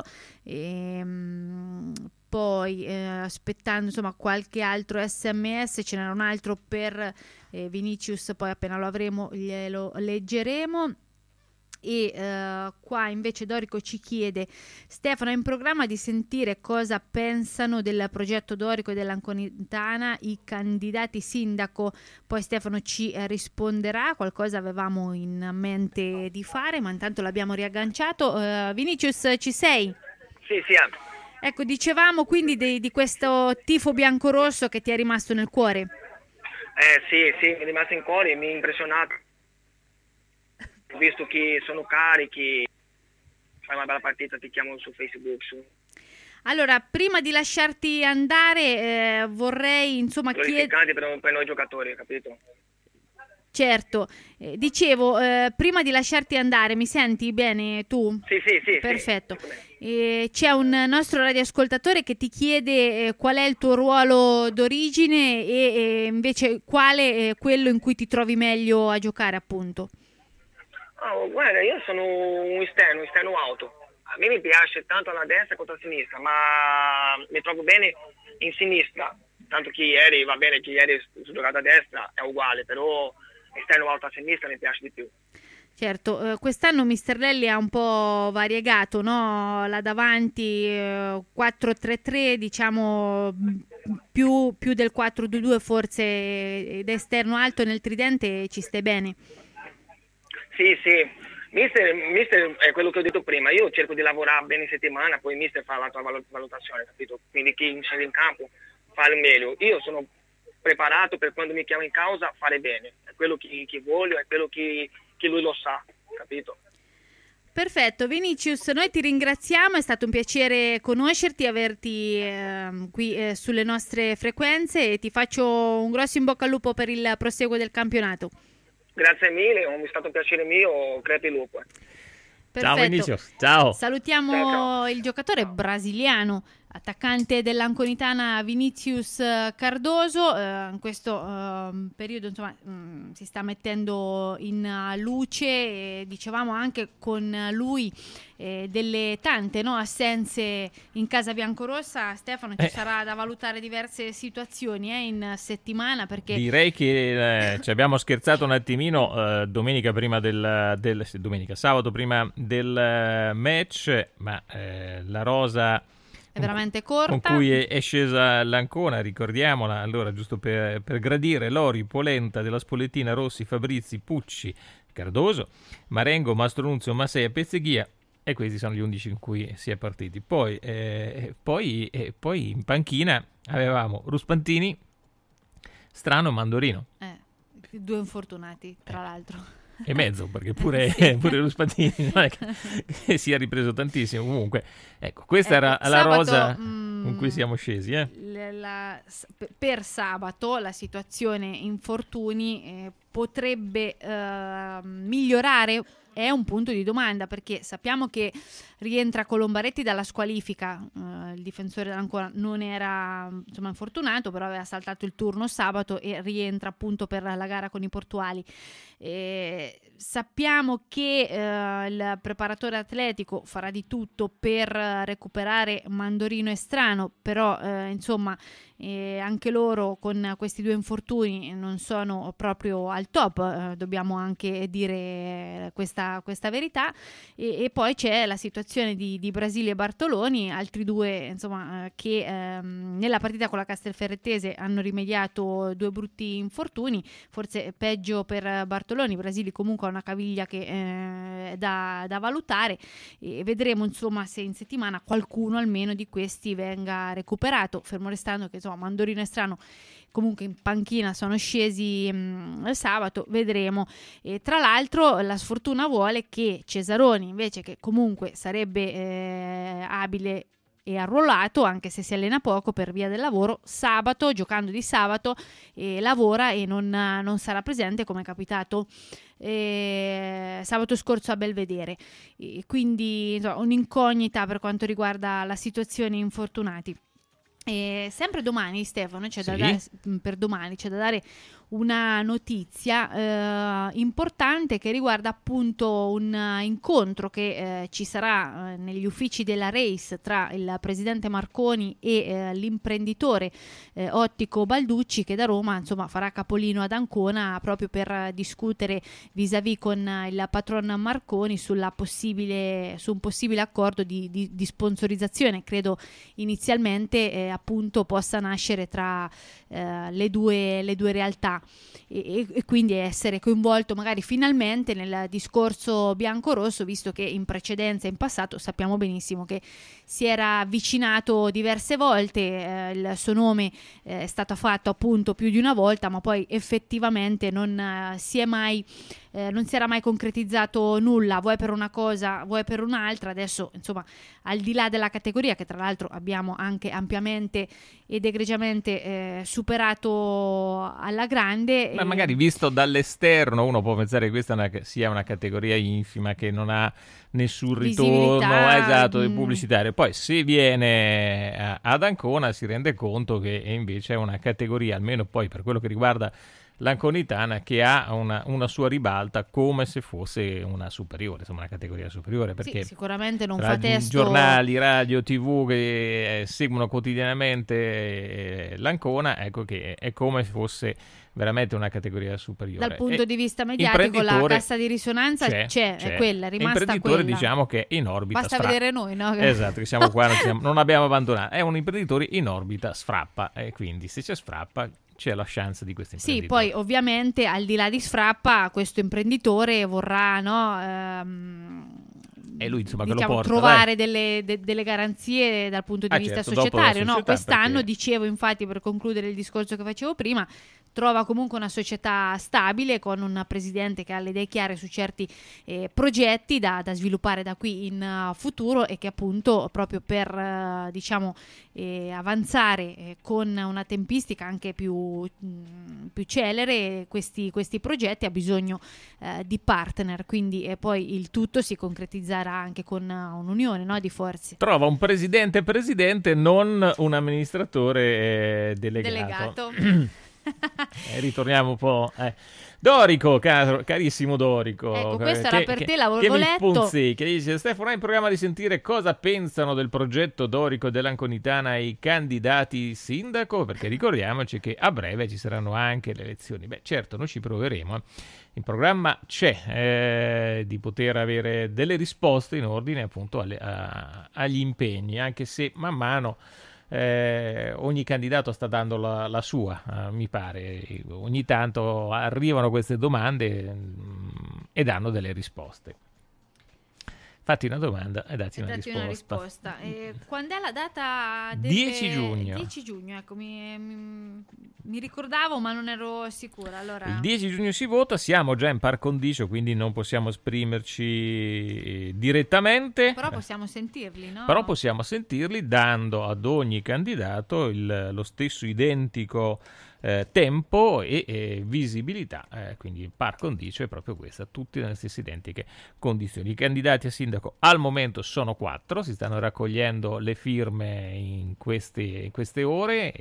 poi aspettando insomma qualche altro SMS. Ce n'era un altro per Vinicius, poi appena lo avremo glielo leggeremo. E qua invece Dorico ci chiede: Stefano, è in programma di sentire cosa pensano del progetto Dorico e dell'Anconitana i candidati sindaco? Poi Stefano ci risponderà. Qualcosa avevamo in mente di fare, ma intanto l'abbiamo riagganciato. Vinicius, ci sei?
Sì.
Ecco, dicevamo quindi di questo tifo biancorosso che ti è rimasto nel cuore.
Sì, mi è rimasto in cuore, mi ha impressionato. Ho visto che sono carichi, fai una bella partita, ti chiamo su Facebook.
Allora, prima di lasciarti andare, vorrei insomma
chiedere per noi giocatori, capito?
Certo, dicevo, prima di lasciarti andare, mi senti bene tu?
Sì.
Perfetto. C'è un nostro radioascoltatore che ti chiede qual è il tuo ruolo d'origine e invece quale è quello in cui ti trovi meglio a giocare, appunto.
Guarda, io sono un esterno auto. A me mi piace tanto alla destra quanto a sinistra, ma mi trovo bene in sinistra. Tanto che ieri, va bene che ieri ho giocato a destra, è uguale, però esterno alto a sinistra mi piace di più.
Certo, quest'anno Mister Lelli ha un po' variegato, no? Là davanti 4-3-3, diciamo più del 4-2-2 forse, ed esterno alto nel tridente ci stai bene.
Sì, mister è quello che ho detto prima, io cerco di lavorare bene in settimana, poi mister fa la tua valutazione, capito? Quindi chi scende in campo fa il meglio. Io sono preparato per quando mi chiama in causa fare bene, è quello che voglio, è quello che lui lo sa, capito?
Perfetto, Vinicius, noi ti ringraziamo, è stato un piacere conoscerti, averti qui sulle nostre frequenze, e ti faccio un grosso in bocca al lupo per il proseguo del campionato.
Grazie mille, è stato un piacere mio, crepi lupo.
Perfetto.
Ciao Vinicius, ciao.
Salutiamo ciao. Il giocatore brasiliano, attaccante dell'Anconitana, Vinicius Cardoso. In questo periodo insomma si sta mettendo in luce, dicevamo anche con lui delle tante assenze in casa biancorossa. Stefano, ci sarà da valutare diverse situazioni in settimana, perché
direi che ci abbiamo scherzato un attimino domenica prima sabato prima del match, ma la rosa
è veramente corta,
con cui è scesa l'Ancona, ricordiamola. Allora, giusto per gradire: Lori, Polenta, Della Spollettina, Rossi, Fabrizi, Pucci, Cardoso, Marengo, Mastronunzio, Masseia, Pezzeghia, e questi sono gli 11 in cui si è partiti. Poi in panchina avevamo Ruspantini, Strano, Mandorino.
Due infortunati, tra l'altro.
E mezzo, perché pure lo Spatini non è che si è ripreso tantissimo. Comunque, ecco, questa era la rosa con cui siamo scesi.
Per sabato la situazione infortuni potrebbe migliorare. È un punto di domanda, perché sappiamo che rientra Colombaretti dalla squalifica, il difensore dell'Ancona non era infortunato, però aveva saltato il turno sabato e rientra appunto per la gara con i portuali. Sappiamo che il preparatore atletico farà di tutto per recuperare Mandorino e Strano, però anche loro con questi due infortuni non sono proprio al top, dobbiamo anche dire questa verità. E poi c'è la situazione di Brasile e Bartoloni, altri due che nella partita con la Castelferrettese hanno rimediato due brutti infortuni, forse peggio per Bartoloni. Brasile comunque ha una caviglia che è da valutare, e vedremo se in settimana qualcuno almeno di questi venga recuperato, fermo restando che Mandorino e Strano comunque in panchina sono scesi sabato, vedremo. E tra l'altro la sfortuna vuole che Cesaroni, invece, che comunque sarebbe abile è arruolato, anche se si allena poco per via del lavoro. Sabato, giocando di sabato, lavora e non sarà presente, come è capitato sabato scorso a Belvedere. Quindi insomma, un'incognita per quanto riguarda la situazione infortunati. Sempre domani, Stefano, per domani c'è da dare una notizia importante che riguarda appunto un incontro che ci sarà negli uffici della Race tra il presidente Marconi e l'imprenditore ottico Balducci, che da Roma insomma farà capolino ad Ancona proprio per discutere vis-à-vis con il patron Marconi su un possibile accordo di sponsorizzazione. Credo inizialmente appunto possa nascere tra le due realtà e quindi essere coinvolto magari finalmente nel discorso bianco-rosso, visto che in precedenza, in passato, sappiamo benissimo che si era avvicinato diverse volte, il suo nome è stato fatto appunto più di una volta, ma poi effettivamente non si era mai concretizzato nulla, vuoi per una cosa, vuoi per un'altra. Adesso insomma, al di là della categoria, che tra l'altro abbiamo anche ampiamente ed egregiamente superato alla grande,
ma magari visto dall'esterno uno può pensare che questa sia una categoria infima che non ha nessun ritorno pubblicitario. Poi se viene ad Ancona si rende conto che invece è una categoria, almeno poi per quello che riguarda l'anconitana, che ha una sua ribalta come se fosse una superiore, insomma una categoria superiore, perché
sì, sicuramente non fa testo.
Giornali, radio, TV che seguono quotidianamente l'Ancona, ecco che è come se fosse veramente una categoria superiore.
Dal punto di vista mediatico la cassa di risonanza c'è. È quella, è rimasta
imprenditore
quella.
Diciamo che è in orbita.
Basta vedere noi, no?
Esatto, che siamo qua, non abbiamo abbandonato. È un imprenditore in orbita, sfrappa, e quindi se c'è sfrappa c'è la chance di questo imprenditore.
Sì, poi ovviamente al di là di sfrappa questo imprenditore vorrà
e lui insomma
diciamo,
che lo porta,
trovare delle garanzie dal punto di vista societario. Quest'anno, dicevo, infatti, per concludere il discorso che facevo prima, trova comunque una società stabile con un presidente che ha le idee chiare su certi progetti da sviluppare da qui in futuro, e che appunto proprio per avanzare con una tempistica anche più celere questi progetti ha bisogno di partner, quindi poi il tutto si concretizzerà anche con un'unione di forze.
Trova un presidente, non un amministratore delegato. Ritorniamo un po'. Dorico, carissimo Dorico.
Ecco, questo era per te, l'avevo letto.
Che dice: Stefano, hai in programma di sentire cosa pensano del progetto Dorico dell'Anconitana i candidati sindaco? Perché ricordiamoci che a breve ci saranno anche le elezioni. Beh, certo, noi ci proveremo. In programma c'è di poter avere delle risposte in ordine appunto agli impegni, anche se man mano ogni candidato sta dando la sua, mi pare. Ogni tanto arrivano queste domande e danno delle risposte. Fatti una domanda e datti una risposta.
Quando è la data?
10 giugno.
10 giugno, ecco, mi ricordavo ma non ero sicura. Allora...
Il 10 giugno si vota, siamo già in par condicio, quindi non possiamo esprimerci direttamente.
Però possiamo sentirli, no?
Però possiamo sentirli dando ad ogni candidato lo stesso identico tempo e visibilità, quindi par condicio è proprio questa, tutti nelle stesse identiche condizioni. I candidati a sindaco al momento sono 4, si stanno raccogliendo le firme in queste ore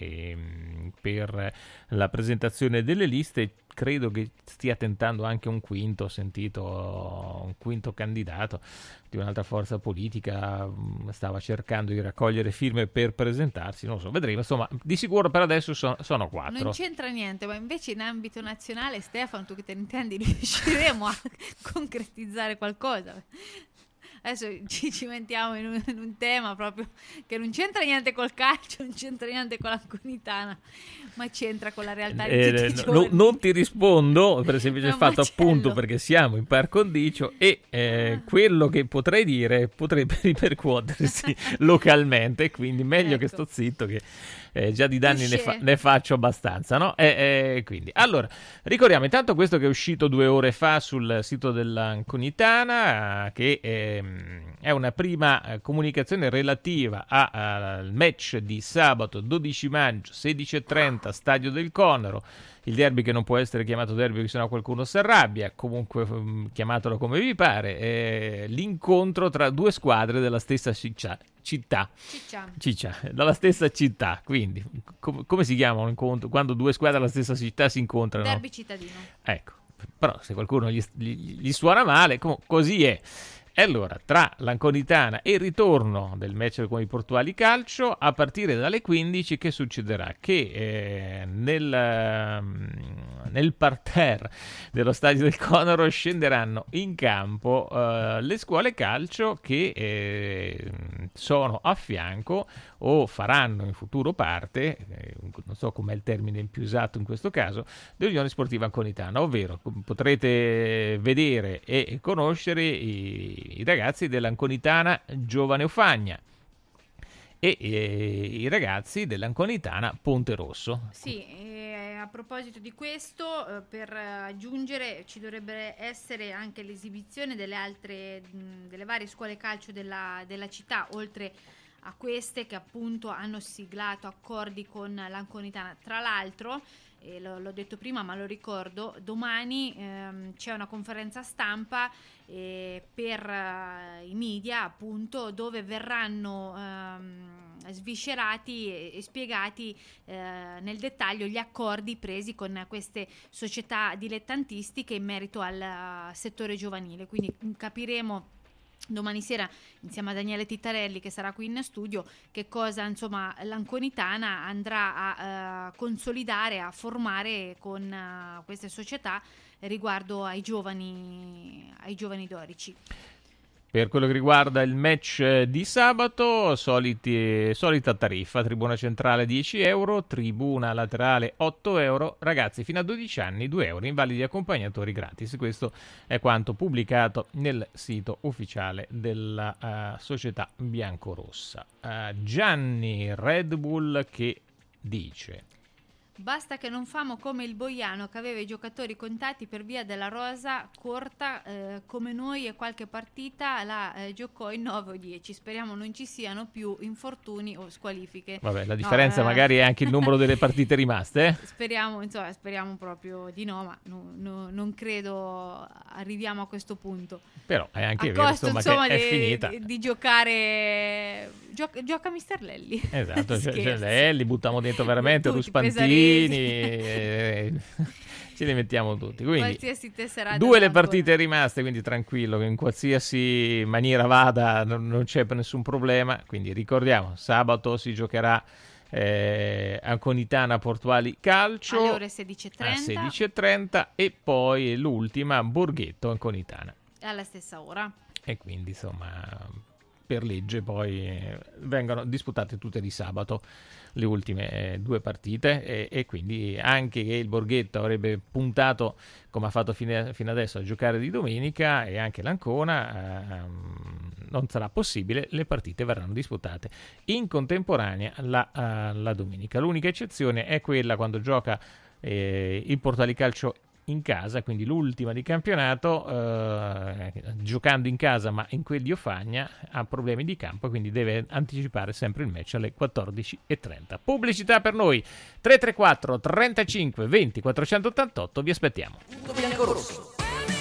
per la presentazione delle liste. Credo che stia tentando anche un quinto, ho sentito un quinto candidato di un'altra forza politica, stava cercando di raccogliere firme per presentarsi, non lo so, vedremo, insomma, di sicuro per adesso sono 4.
Non c'entra niente, ma invece in ambito nazionale, Stefano, tu che te ne intendi, riusciremo a concretizzare qualcosa? Adesso ci mettiamo in un tema proprio che non c'entra niente col calcio, non c'entra niente con l'Anconitana, ma c'entra con la realtà di tutti i giorni.
Non ti rispondo per il semplice fatto, appunto, perché siamo in par condicio e quello che potrei dire potrebbe ripercuotersi localmente, quindi meglio che sto zitto, che già di danni ne faccio abbastanza, no? Quindi, allora, ricordiamo intanto questo che è uscito 2 ore fa sul sito dell'Anconitana, che è una prima comunicazione relativa al match di sabato 12 maggio 16:30 Stadio del Conero, il derby che non può essere chiamato derby perché sennò qualcuno si arrabbia, comunque chiamatelo come vi pare, l'incontro tra 2 squadre della stessa città, dalla stessa città, quindi come si chiama un incontro quando 2 squadre della stessa città si incontrano?
Derby cittadino.
Ecco, però se qualcuno gli suona male, così è. E allora, tra l'Anconitana e il ritorno del match con i Portuali Calcio, a partire dalle 15, che succederà? Che nel parterre dello Stadio del Conero scenderanno in campo le scuole calcio che sono a fianco o faranno in futuro parte, non so com'è il termine più esatto in questo caso, dell'Unione Sportiva Anconitana, ovvero potrete vedere e conoscere i ragazzi dell'Anconitana Giovane Ofagna e i ragazzi dell'Anconitana Ponte Rosso.
Sì, a proposito di questo, per aggiungere, ci dovrebbe essere anche l'esibizione delle varie scuole calcio della città, oltre a queste che appunto hanno siglato accordi con l'Anconitana. Tra l'altro, l'ho detto prima ma lo ricordo, domani c'è una conferenza stampa per i media, appunto, dove verranno sviscerati e spiegati nel dettaglio gli accordi presi con queste società dilettantistiche in merito al settore giovanile, quindi capiremo domani sera insieme a Daniele Tittarelli, che sarà qui in studio, che cosa insomma l'Anconitana andrà a consolidare, a formare con queste società riguardo ai giovani dorici.
Per quello che riguarda il match di sabato, solita tariffa, tribuna centrale 10 euro, tribuna laterale 8 euro, ragazzi fino a 12 anni 2 euro, invalidi accompagnatori gratis. Questo è quanto pubblicato nel sito ufficiale della società biancorossa. Gianni Red Bull che dice:
basta che non famo come il Boiano, che aveva i giocatori contati per via della rosa corta, come noi, e qualche partita la giocò in 9 o 10. Speriamo non ci siano più infortuni o squalifiche.
Vabbè, la differenza magari è anche il numero delle partite rimaste.
Speriamo proprio di no, ma non credo arriviamo a questo punto.
Però è anche vero, insomma, che è finita.
Di giocare... Gioca Mister Lelli.
Esatto, cioè Lelli, buttiamo dentro veramente Ruspantini, ce li mettiamo tutti. Quindi 2 le partite rimaste, quindi tranquillo che in qualsiasi maniera vada non c'è nessun problema. Quindi ricordiamo, sabato si giocherà Anconitana Portuali Calcio
alle ore 16:30
e poi l'ultima Borghetto Anconitana
alla stessa ora.
E quindi insomma per legge poi vengono disputate tutte di sabato le ultime 2 partite e quindi anche che il Borghetto avrebbe puntato, come ha fatto fino adesso, a giocare di domenica, e anche l'Ancona non sarà possibile, le partite verranno disputate in contemporanea la domenica. L'unica eccezione è quella quando gioca il Portuali Calcio in casa, quindi l'ultima di campionato, giocando in casa ma in quel di Ofagna ha problemi di campo, quindi deve anticipare sempre il match alle 14:30. Pubblicità per noi 334 35 20 488, vi aspettiamo.
Biancorosso.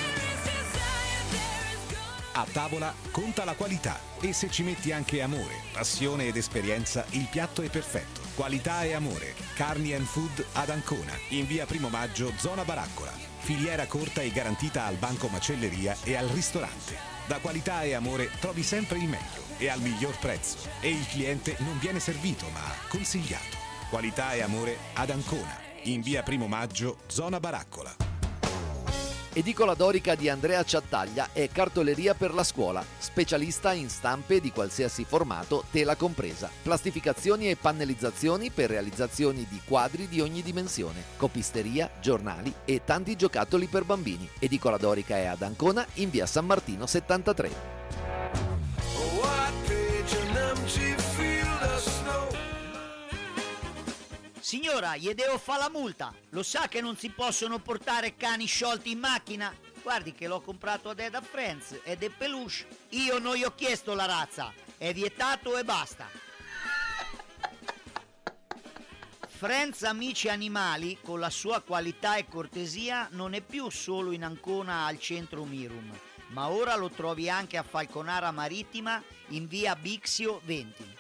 A tavola conta la qualità, e se ci metti anche amore, passione ed esperienza, il piatto è perfetto. Qualità e amore. Carni and Food ad Ancona, in via Primo Maggio, zona Baraccola. Filiera corta e garantita al banco macelleria e al ristorante. Da Qualità e Amore trovi sempre il meglio e al miglior prezzo. E il cliente non viene servito, ma consigliato. Qualità e Amore ad Ancona, in via Primo Maggio, zona Baraccola.
Edicola Dorica di Andrea Ciattaglia è cartoleria per la scuola, specialista in stampe di qualsiasi formato, tela compresa, plastificazioni e pannellizzazioni per realizzazioni di quadri di ogni dimensione, copisteria, giornali e tanti giocattoli per bambini. Edicola Dorica è ad Ancona, in via San Martino 73.
Signora, gli devo fare la multa. Lo sa che non si possono portare cani sciolti in macchina? Guardi che l'ho comprato ad Eda Friends ed è peluche. Io non gli ho chiesto la razza. È vietato e basta. Friends Amici Animali, con la sua qualità e cortesia, non è più solo in Ancona al centro Mirum, ma ora lo trovi anche a Falconara Marittima in via Bixio 20.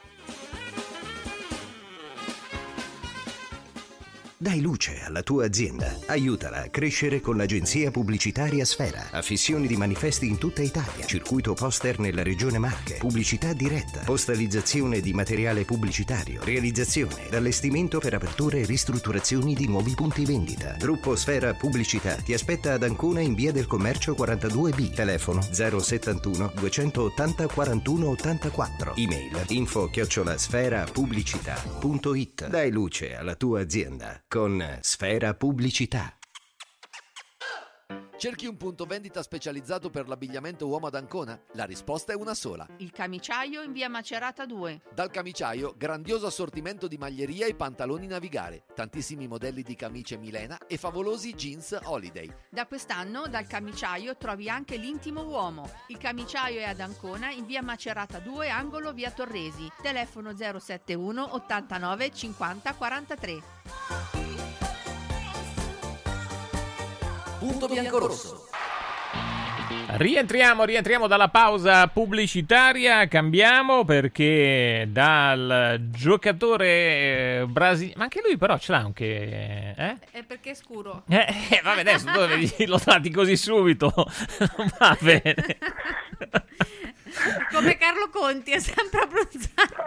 Dai luce alla tua azienda. Aiutala a crescere con l'agenzia pubblicitaria Sfera. Affissioni di manifesti in tutta Italia. Circuito poster nella regione Marche. Pubblicità diretta. Postalizzazione di materiale pubblicitario. Realizzazione ed allestimento per aperture e ristrutturazioni di nuovi punti vendita. Gruppo Sfera Pubblicità ti aspetta ad Ancona in via del Commercio 42B. Telefono 071 280 41 84. Email info@sferapubblicità.it. Dai luce alla tua azienda con Sfera Pubblicità.
Cerchi un punto vendita specializzato per l'abbigliamento uomo ad Ancona? La risposta è una sola.
Il Camiciaio in via Macerata 2.
Dal Camiciaio, grandioso assortimento di maglieria e pantaloni Navigare, tantissimi modelli di camicie Milena e favolosi jeans Holiday.
Da quest'anno dal Camiciaio trovi anche l'intimo uomo. Il Camiciaio è ad Ancona in via Macerata 2, angolo via Torresi. Telefono 071 89 50 43.
Punto biancorosso.
Rientriamo dalla pausa pubblicitaria, cambiamo perché dal giocatore brasiliano, ma anche lui però ce l'ha anche,
È perché è scuro.
Vabbè, adesso tu lo dati così subito, non va bene.
Come Carlo Conti, è sempre abbronzato.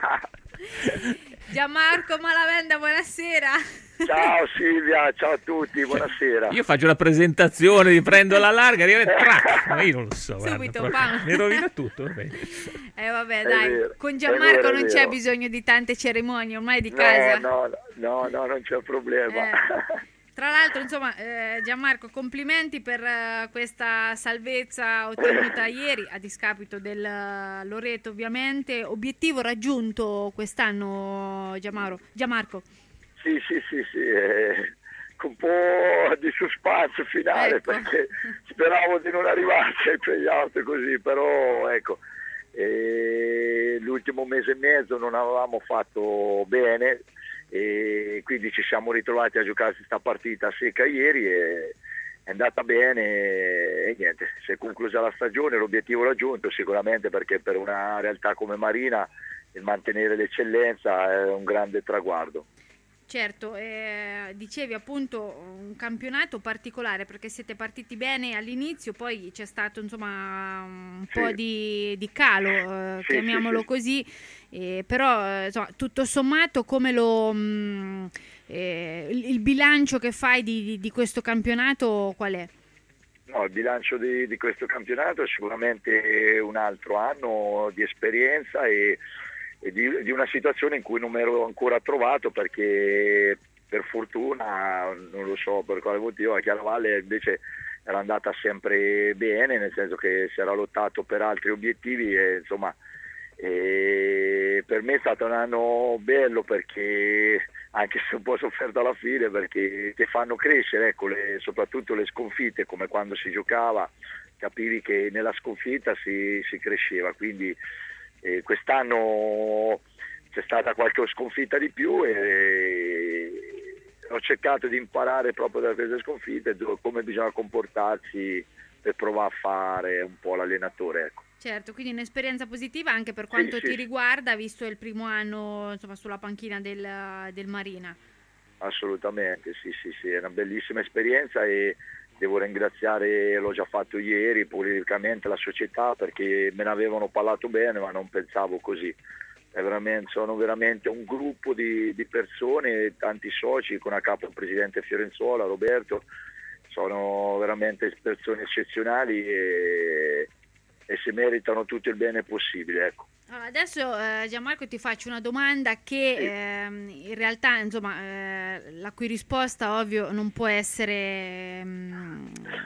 Gianmarco Malavenda, buonasera.
Ciao Silvia, ciao a tutti, buonasera.
Io faccio la presentazione, riprendo la larga, ma io non lo so.
Subito,
guarda, mi rovina tutto. Vabbè,
dai,
vero,
con Gianmarco non c'è
vero.
bisogno di tante cerimonie, ormai è di casa.
No, non c'è problema.
Tra l'altro, insomma, Gianmarco, complimenti per questa salvezza ottenuta ieri, a discapito del Loreto, ovviamente. Obiettivo raggiunto quest'anno, Gianmarco?
Sì, con un po' di suspense finale,
ecco.
Perché speravo di non arrivarci ai playout così, però ecco, l'ultimo mese e mezzo non avevamo fatto bene, e quindi ci siamo ritrovati a giocare questa partita secca ieri e è andata bene e niente, si è conclusa la stagione, l'obiettivo raggiunto sicuramente, perché per una realtà come Marina il mantenere l'eccellenza è un grande traguardo.
Certo, dicevi appunto un campionato particolare perché siete partiti bene all'inizio, poi c'è stato insomma un po' di calo, chiamiamolo così, però insomma, tutto sommato come il bilancio che fai di questo campionato qual è?
No, il bilancio di questo campionato è sicuramente un altro anno di esperienza e di una situazione in cui non mi ero ancora trovato, perché per fortuna, non lo so per quale motivo, a Chiaravalle invece era andata sempre bene, nel senso che si era lottato per altri obiettivi e insomma per me è stato un anno bello, perché anche se un po' sofferto alla fine, perché ti fanno crescere, ecco, soprattutto le sconfitte, come quando si giocava capivi che nella sconfitta si cresceva, quindi quest'anno c'è stata qualche sconfitta di più e ho cercato di imparare proprio da queste sconfitte come bisogna comportarsi per provare a fare un po' l'allenatore, ecco.
Certo, quindi un'esperienza positiva anche per quanto ti riguarda, visto il primo anno insomma sulla panchina del Marina.
Assolutamente, sì, è una bellissima esperienza e devo ringraziare, l'ho già fatto ieri, pubblicamente la società, perché me ne avevano parlato bene, ma non pensavo così. Sono veramente un gruppo di persone, tanti soci, con a capo il presidente Fiorenzuola, Roberto, sono veramente persone eccezionali e si meritano tutto il bene possibile, ecco.
Allora, adesso Gianmarco ti faccio una domanda che in realtà insomma la cui risposta ovvio non può essere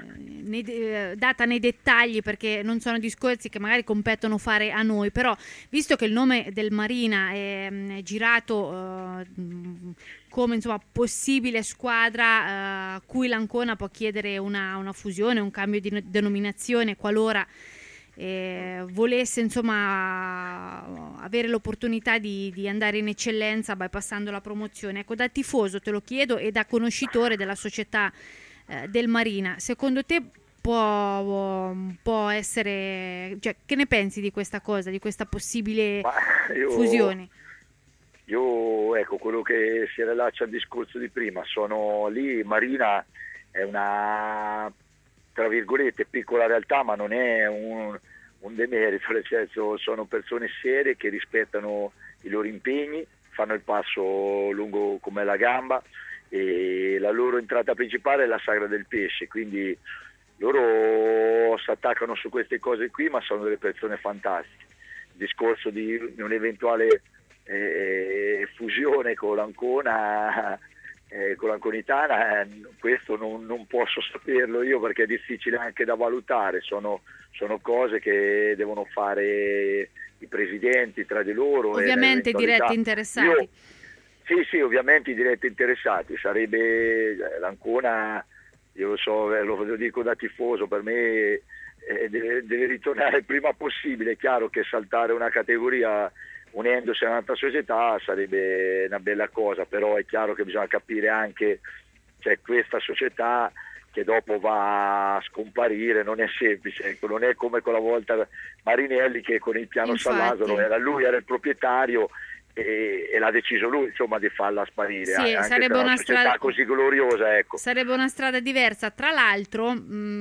data nei dettagli, perché non sono discorsi che magari competono fare a noi, però visto che il nome del Marina è girato come insomma possibile squadra cui l'Ancona può chiedere una fusione, un cambio di denominazione qualora volesse insomma avere l'opportunità di andare in eccellenza bypassando la promozione. Ecco, da tifoso te lo chiedo e da conoscitore della società del Marina, secondo te può essere, cioè, che ne pensi di questa cosa, di questa possibile fusione?
Io ecco, quello che si rilaccia al discorso di prima, sono lì, Marina è una, tra virgolette, piccola realtà, ma non è un demerito, nel senso sono persone serie che rispettano i loro impegni, fanno il passo lungo come la gamba e la loro entrata principale è la sagra del pesce, quindi loro si attaccano su queste cose qui, ma sono delle persone fantastiche. Il discorso di un'eventuale fusione con l'Ancona, con l'Anconitana, questo non posso saperlo io, perché è difficile anche da valutare, sono cose che devono fare i presidenti tra di loro.
Ovviamente i diretti interessati.
Sì, ovviamente i diretti interessati, sarebbe l'Ancona, io lo so, lo dico da tifoso, per me deve ritornare il prima possibile. È chiaro che saltare una categoria unendosi a un'altra società sarebbe una bella cosa, però è chiaro che bisogna capire anche, cioè, questa società che dopo va a scomparire non è semplice, ecco, non è come quella volta Marinelli che con il piano San Lazzaro lui era il proprietario e l'ha deciso lui, insomma, di farla sparire.
Sì,
anche
sarebbe
se
una strada
così gloriosa, ecco.
Sarebbe una strada diversa. Tra l'altro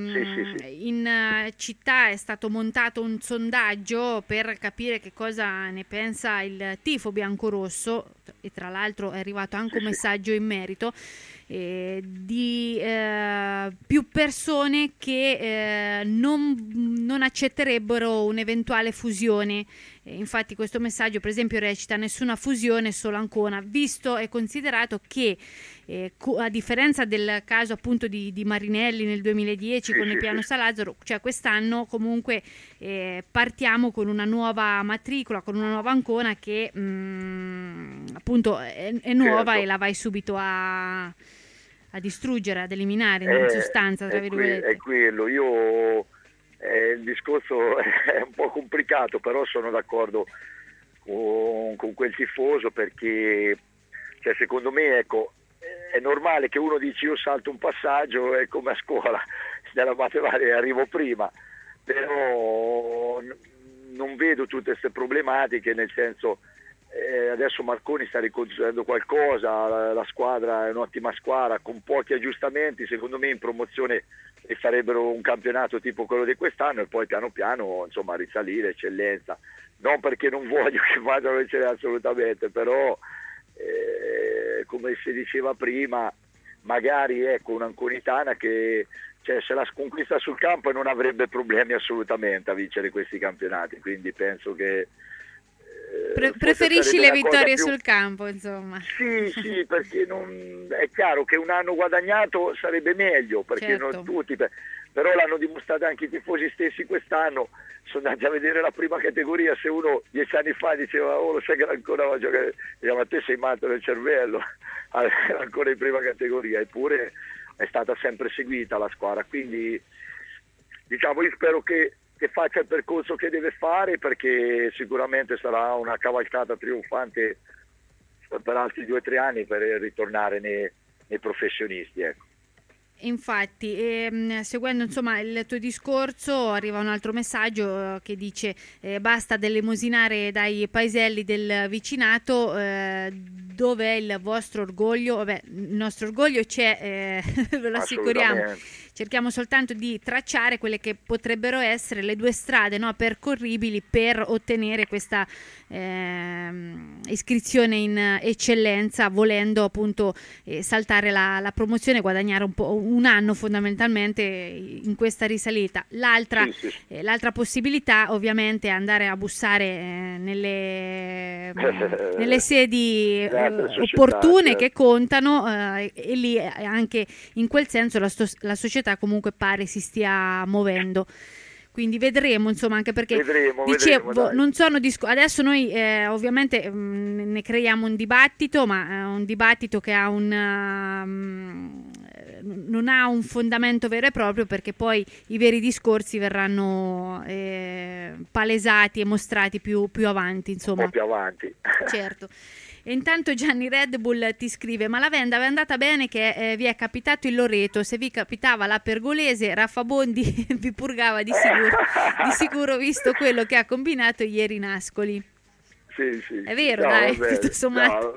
in città è stato montato un sondaggio per capire che cosa ne pensa il tifo biancorosso, e tra l'altro è arrivato anche un messaggio in merito di più persone che non accetterebbero un'eventuale fusione. Infatti questo messaggio, per esempio, recita: nessuna fusione, solo Ancona, visto e considerato che a differenza del caso appunto di Marinelli nel 2010 con il piano San Lazzaro, cioè quest'anno comunque partiamo con una nuova matricola, con una nuova Ancona che appunto è nuova, e la vai subito a distruggere, ad eliminare in sostanza, tra virgolette.
È quello, il discorso è un po' complicato, però sono d'accordo con quel tifoso, perché cioè, secondo me, ecco, è normale che uno dice: io salto un passaggio, è come a scuola nella matematica, arrivo prima, però non vedo tutte queste problematiche, nel senso adesso Marconi sta ricostruendo qualcosa, la squadra è un'ottima squadra con pochi aggiustamenti, secondo me in promozione e farebbero un campionato tipo quello di quest'anno e poi piano piano insomma risalire, eccellenza, non perché non voglio che vadano l'eccellenza assolutamente, però come si diceva prima, magari ecco un'Anconitana che cioè, se la sconquista sul campo non avrebbe problemi assolutamente a vincere questi campionati, quindi penso che
preferisci le vittorie sul campo, insomma.
Sì, perché è chiaro che un anno guadagnato sarebbe meglio, perché non tutti, però l'hanno dimostrato anche i tifosi stessi quest'anno. Sono andati a vedere la prima categoria, se uno 10 anni fa diceva lo sai che ancora va a giocare, diciamo, a te sei matto nel cervello, ancora in prima categoria, eppure è stata sempre seguita la squadra, quindi diciamo io spero che faccia il percorso che deve fare, perché sicuramente sarà una cavalcata trionfante per altri 2 o 3 anni per ritornare nei professionisti, ecco.
Infatti, seguendo insomma il tuo discorso, arriva un altro messaggio che dice basta dell'emosinare dai paeselli del vicinato, dove è il vostro orgoglio? Vabbè, il nostro orgoglio c'è, ve lo assicuriamo. Cerchiamo soltanto di tracciare quelle che potrebbero essere le 2 strade, no, percorribili per ottenere questa iscrizione in eccellenza, volendo appunto saltare la promozione e guadagnare un un anno fondamentalmente in questa risalita. L'altra possibilità ovviamente è andare a bussare nelle sedi opportune che contano, e lì anche in quel senso la società comunque pare si stia muovendo. Quindi vedremo, insomma, anche perché
vedremo,
non sono adesso noi ovviamente ne creiamo un dibattito, ma un dibattito che non ha un fondamento vero e proprio, perché poi i veri discorsi verranno palesati e mostrati più avanti, insomma.
Un po' più avanti.
Certo. E intanto Gianni Red Bull ti scrive: ma la Venda è andata bene che vi è capitato il Loreto, se vi capitava la Pergolese Raffa Bondi vi purgava di sicuro visto quello che ha combinato ieri in Ascoli.
Sì.
È vero, dai, tutto sommato.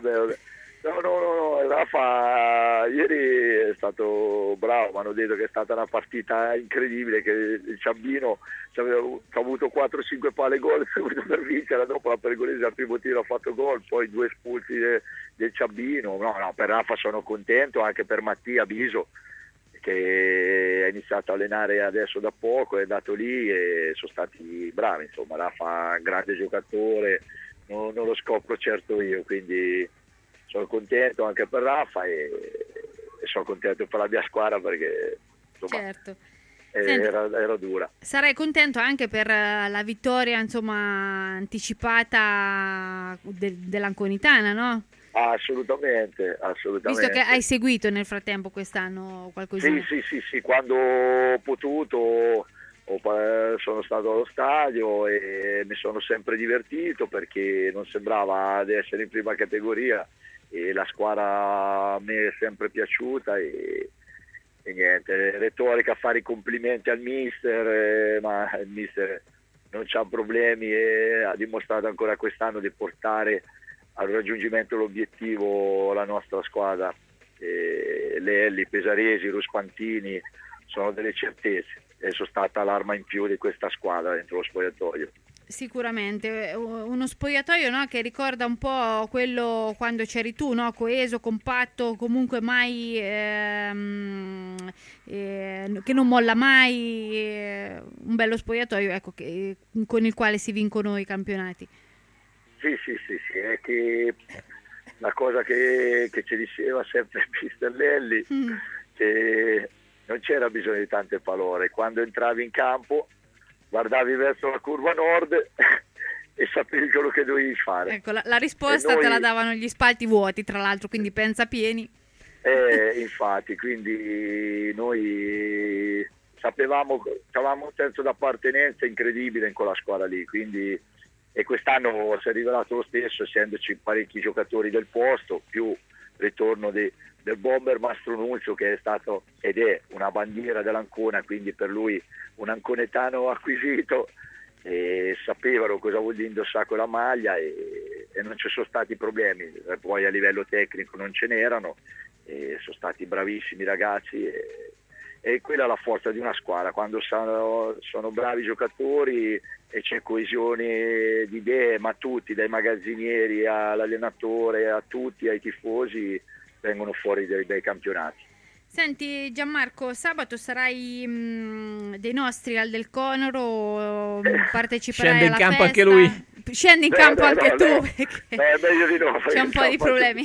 No, Rafa ieri è stato bravo, mi hanno detto che è stata una partita incredibile, che il Ciambino ha avuto 4-5 palle gol per vincere, dopo la Pergolese al primo tiro ha fatto gol, poi 2 espulsi del Ciambino. No, per Rafa sono contento, anche per Mattia Biso, che ha iniziato a allenare adesso da poco, è andato lì e sono stati bravi, insomma. Rafa è un grande giocatore, non lo scopro certo io, quindi sono contento anche per Rafa e sono contento per la mia squadra, perché insomma,
certo.
Era dura.
Sarei contento anche per la vittoria, insomma, anticipata dell'Anconitana, no?
Assolutamente.
Visto che hai seguito nel frattempo quest'anno qualcosina.
Sì, quando ho potuto sono stato allo stadio e mi sono sempre divertito, perché non sembrava di essere in prima categoria e la squadra mi è sempre piaciuta e niente, retorica, fare i complimenti al mister, ma il mister non c'ha problemi e ha dimostrato ancora quest'anno di portare al raggiungimento l'obiettivo la nostra squadra. Lelli, Pesaresi, Ruspantini sono delle certezze e sono stata l'arma in più di questa squadra dentro lo spogliatoio.
Sicuramente uno spogliatoio, no, che ricorda un po' quello quando c'eri tu, no? Coeso, compatto, comunque mai che non molla mai, un bello spogliatoio, ecco, con il quale si vincono i campionati.
Sì, è che la cosa che ci diceva sempre Mister Lelli, che non c'era bisogno di tante parole, quando entravi in campo guardavi verso la curva nord e sapevi quello che dovevi fare.
Ecco, la risposta te la davano gli spalti vuoti, tra l'altro, quindi pensa pieni.
Infatti, quindi noi avevamo un senso d'appartenenza incredibile in quella squadra lì, quindi, e quest'anno si è rivelato lo stesso, essendoci parecchi giocatori del posto, più ritorno del bomber Mastro Nunzio, che è stato ed è una bandiera dell'Ancona, quindi per lui un anconetano acquisito, e sapevano cosa vuol dire indossare quella maglia e non ci sono stati problemi. Poi a livello tecnico non ce n'erano, e sono stati bravissimi ragazzi e quella è la forza di una squadra, quando sono bravi giocatori e c'è coesione di idee, ma tutti, dai magazzinieri all'allenatore, a tutti, ai tifosi, vengono fuori dei campionati.
Senti Gianmarco, sabato sarai dei nostri al Del Conoro, parteciperai alla
campo
festa.
Anche lui.
Scendi in campo anche tu,
perché meglio di no,
c'è un po' di problemi.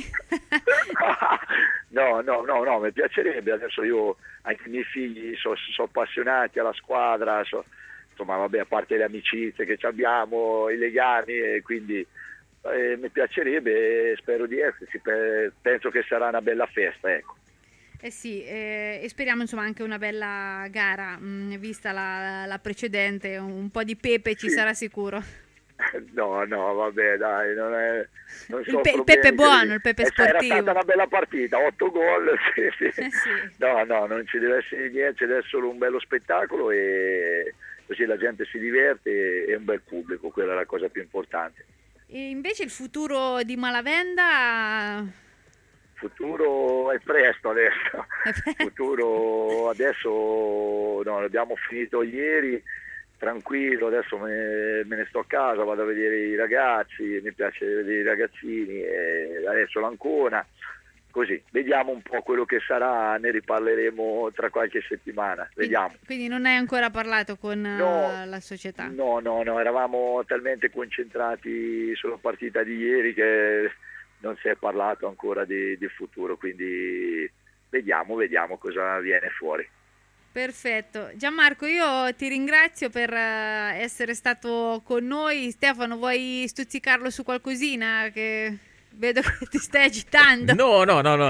No, mi piacerebbe. Adesso io, anche i miei figli sono appassionati alla squadra, insomma, vabbè, a parte le amicizie che abbiamo, i legami, e quindi mi piacerebbe, spero di esserci, penso che sarà una bella festa, ecco.
Sì, e speriamo insomma anche una bella gara, vista la precedente, un po' di pepe ci sarà sicuro.
No, vabbè, dai, non so
il pepe buono, il pepe sportivo.
Era stata una bella partita, 8 gol, sì. No, non ci deve essere niente, ci deve essere solo un bello spettacolo e così la gente si diverte e un bel pubblico, quella è la cosa più importante.
E invece il futuro di Malavenda?
Futuro è presto adesso. Futuro adesso no, l'abbiamo finito ieri, tranquillo, adesso me ne sto a casa, vado a vedere i ragazzi, mi piace vedere i ragazzini, e adesso l'Ancona, così, vediamo un po' quello che sarà, ne riparleremo tra qualche settimana, vediamo.
Quindi non hai ancora parlato con la società?
No, eravamo talmente concentrati sulla partita di ieri che non si è parlato ancora di futuro, quindi vediamo cosa viene fuori.
Perfetto. Gianmarco, io ti ringrazio per essere stato con noi. Stefano, vuoi stuzzicarlo su qualcosina? Che vedo che ti stai agitando.
No,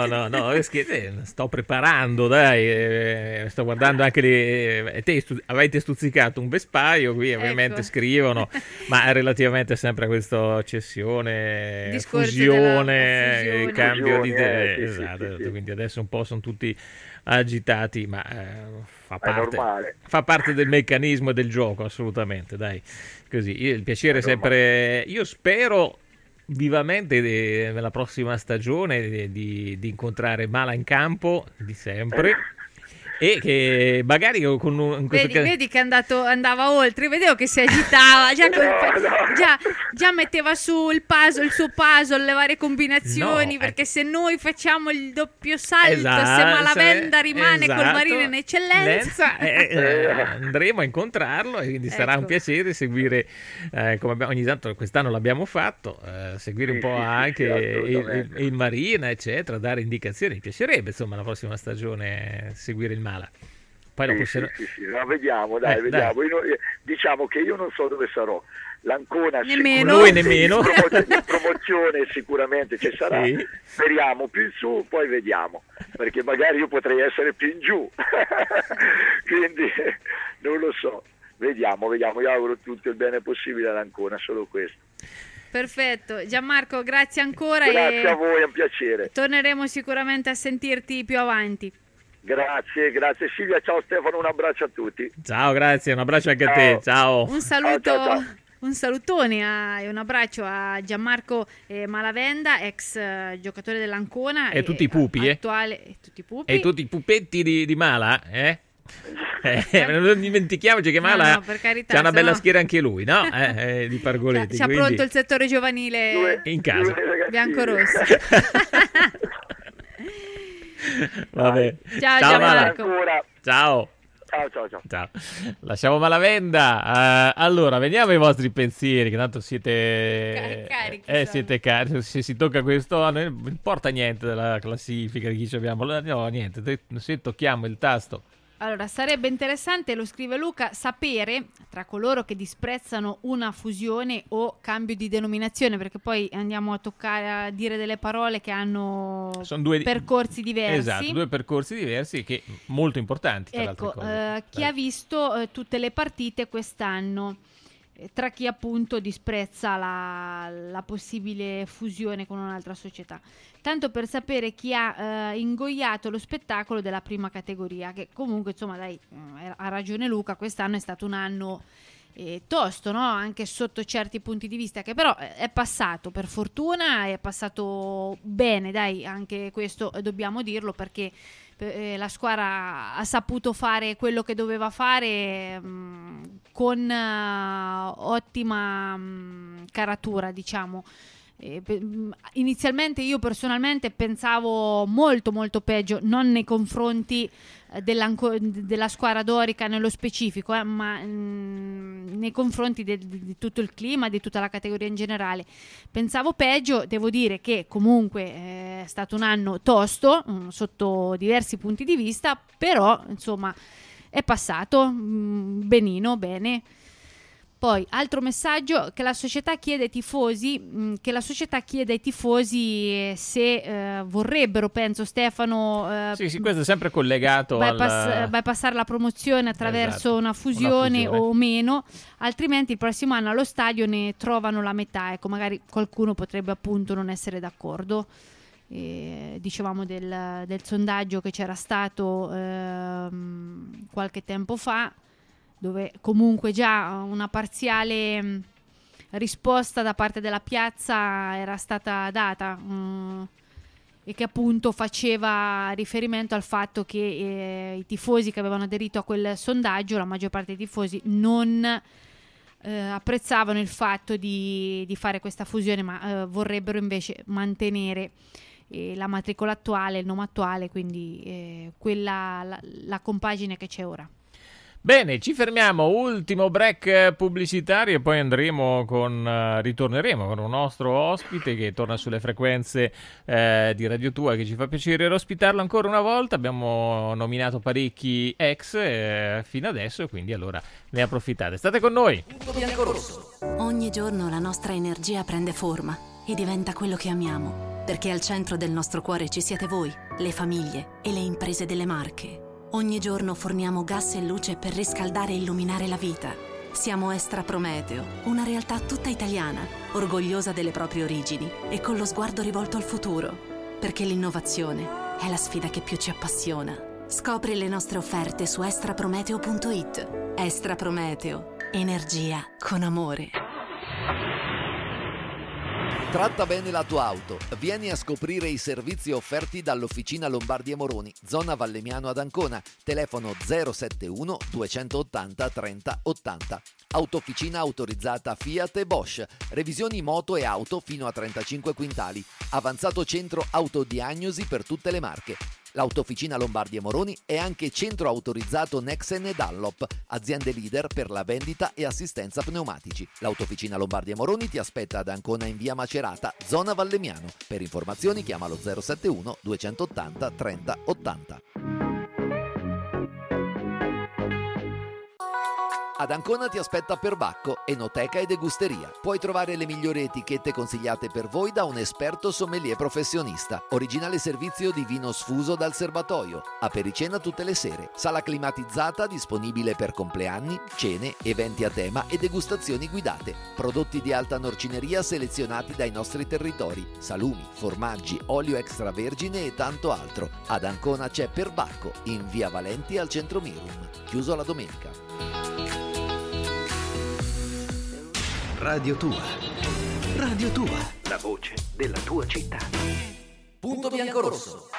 sto preparando, dai, sto guardando anche te avete stuzzicato un vespaio, qui ovviamente scrivono, ma relativamente sempre a questa cessione, fusione, cambio di idee, esatto, sì. Quindi adesso un po' sono tutti agitati, ma fa parte del meccanismo e del gioco, assolutamente, dai, così, il piacere è sempre, io spero vivamente nella prossima stagione di incontrare Mala in campo di sempre e che magari con
vedi che andava oltre, vedevo che si agitava già metteva su il suo puzzle, le varie combinazioni, perché se noi facciamo il doppio salto, se Malavenda rimane col Marino in eccellenza,
andremo a incontrarlo e quindi sarà un piacere seguire, come ogni tanto quest'anno l'abbiamo fatto, seguire un po' anche il Marina, eccetera, dare indicazioni. Mi piacerebbe insomma la prossima stagione seguire il Mala. Poi
sì, no, vediamo. Diciamo che io non so dove sarò. L'Ancona
nemmeno.
In promozione sicuramente ci sarà. Sì. Speriamo più in su, poi vediamo, perché magari io potrei essere più in giù. Quindi non lo so. Vediamo. Io auguro tutto il bene possibile all'Ancona, solo questo.
Perfetto. Gianmarco, grazie ancora.
Grazie a voi, è un piacere.
Torneremo sicuramente a sentirti più avanti.
Grazie Silvia, ciao Stefano, un abbraccio a tutti.
Ciao, grazie, un abbraccio anche a te, ciao.
Un saluto, ciao. Un salutone e un abbraccio a Gianmarco Malavenda, ex giocatore dell'Ancona.
E tutti i pupi,
attuale, tutti i pupi.
E tutti i pupetti di Mala, non dimentichiamoci che Mala c'ha una bella schiera anche lui, no? Di Pargoletti.
C'ha pronto il settore giovanile
in casa.
Biancorosso.
Vabbè.
Ciao Marco.
Ciao. Lasciamo Malavenda. Allora, veniamo ai vostri pensieri, che tanto siete carichi. Se si tocca questo, non importa niente della classifica di chi abbiamo. No, niente. Se tocchiamo il tasto.
Allora, sarebbe interessante, lo scrive Luca, sapere tra coloro che disprezzano una fusione o cambio di denominazione, perché poi andiamo a dire delle parole che hanno percorsi diversi.
Esatto, 2 percorsi diversi che molto importanti, tra l'altro.
Chi ha visto tutte le partite quest'anno, tra chi appunto disprezza la possibile fusione con un'altra società. Tanto per sapere chi ha ingoiato lo spettacolo della prima categoria, che comunque insomma ha ragione Luca, quest'anno è stato un anno tosto, no? Anche sotto certi punti di vista, che però è passato, per fortuna è passato bene, dai, anche questo dobbiamo dirlo, perché la squadra ha saputo fare quello che doveva fare con ottima caratura, diciamo. Inizialmente io personalmente pensavo molto peggio, non nei confronti della squadra dorica nello specifico, ma nei confronti di tutto il clima, di tutta la categoria in generale. Pensavo peggio, devo dire che comunque è stato un anno tosto sotto diversi punti di vista, però insomma è passato benino, bene. Poi, altro messaggio, che la società chiede ai tifosi, se vorrebbero, penso Stefano...
Sì, questo è sempre collegato
bypassare la promozione attraverso una fusione o meno, altrimenti il prossimo anno allo stadio ne trovano la metà. Ecco, magari qualcuno potrebbe appunto non essere d'accordo. Dicevamo del sondaggio che c'era stato qualche tempo fa, dove comunque già una parziale risposta da parte della piazza era stata data e che appunto faceva riferimento al fatto che i tifosi che avevano aderito a quel sondaggio, la maggior parte dei tifosi, non apprezzavano il fatto di fare questa fusione, ma vorrebbero invece mantenere la matricola attuale, il nome attuale, quindi quella la compagine che c'è ora.
Bene, ci fermiamo, ultimo break pubblicitario e poi ritorneremo con un nostro ospite che torna sulle frequenze di Radio Tua, che ci fa piacere ospitarlo ancora una volta. Abbiamo nominato parecchi ex fino adesso, quindi allora ne approfittate. State con noi.
Ogni giorno la nostra energia prende forma e diventa quello che amiamo, perché al centro del nostro cuore ci siete voi, le famiglie e le imprese delle Marche. Ogni giorno forniamo gas e luce per riscaldare e illuminare la vita. Siamo Estra Prometeo, una realtà tutta italiana, orgogliosa delle proprie origini e con lo sguardo rivolto al futuro. Perché l'innovazione è la sfida che più ci appassiona. Scopri le nostre offerte su estraprometeo.it. Estra Prometeo, energia con amore.
Tratta bene la tua auto. Vieni a scoprire i servizi offerti dall'Officina Lombardi e Moroni, zona Vallemiano ad Ancona. Telefono 071 280 30 80. Autofficina autorizzata Fiat e Bosch. Revisioni moto e auto fino a 35 quintali. Avanzato centro autodiagnosi per tutte le marche. L'Autofficina Lombardi e Moroni è anche centro autorizzato Nexen e Dunlop, aziende leader per la vendita e assistenza pneumatici. L'Autofficina Lombardi e Moroni ti aspetta ad Ancona in via Macerata, zona Vallemiano. Per informazioni chiamalo 071 280 30 80. Ad Ancona ti aspetta Perbacco, enoteca e degusteria. Puoi trovare le migliori etichette consigliate per voi da un esperto sommelier professionista. Originale servizio di vino sfuso dal serbatoio. Apericena tutte le sere. Sala climatizzata disponibile per compleanni, cene, eventi a tema e degustazioni guidate. Prodotti di alta norcineria selezionati dai nostri territori. Salumi, formaggi, olio extravergine e tanto altro. Ad Ancona c'è Perbacco, in via Valenti al centro Mirum. Chiuso la domenica.
Radio Tua. Radio Tua. La voce della tua città.
Punto biancorosso.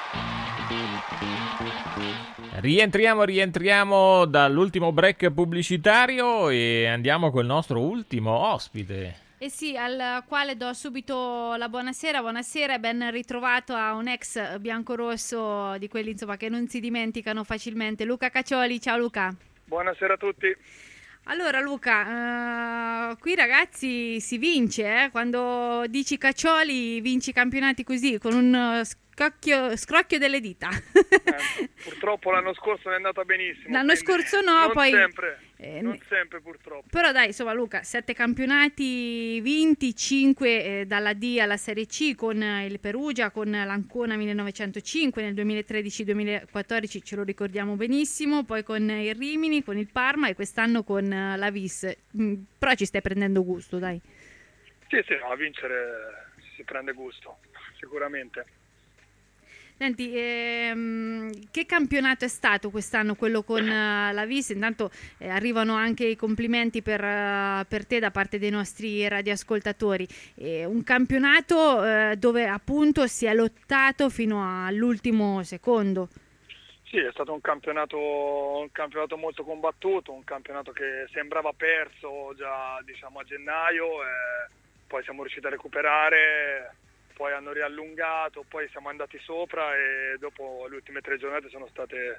Rientriamo dall'ultimo break pubblicitario e andiamo col nostro ultimo ospite.
Eh sì, al quale do subito la buonasera. Buonasera e ben ritrovato a un ex biancorosso di quelli insomma che non si dimenticano facilmente. Luca Caccioli, ciao Luca.
Buonasera a tutti.
Allora Luca, qui ragazzi si vince, quando dici Caccioli vinci campionati così, con un scrocchio delle dita.
Purtroppo l'anno scorso non è andata benissimo.
L'anno scorso no,
non
poi...
non sempre purtroppo.
Però dai, insomma Luca, 7 campionati vinti, 5 dalla D alla Serie C con il Perugia, con l'Ancona 1905, nel 2013-2014 ce lo ricordiamo benissimo, poi con il Rimini, con il Parma e quest'anno con la Vis. Però ci stai prendendo gusto, dai.
Sì, no, a vincere si prende gusto, sicuramente.
Senti, che campionato è stato quest'anno quello con la Vis? Intanto arrivano anche i complimenti per te da parte dei nostri radioascoltatori. Un campionato dove appunto si è lottato fino all'ultimo secondo.
Sì, è stato un campionato molto combattuto, un campionato che sembrava perso già a gennaio, poi siamo riusciti a recuperare. Poi hanno riallungato, poi siamo andati sopra e dopo le ultime 3 giornate sono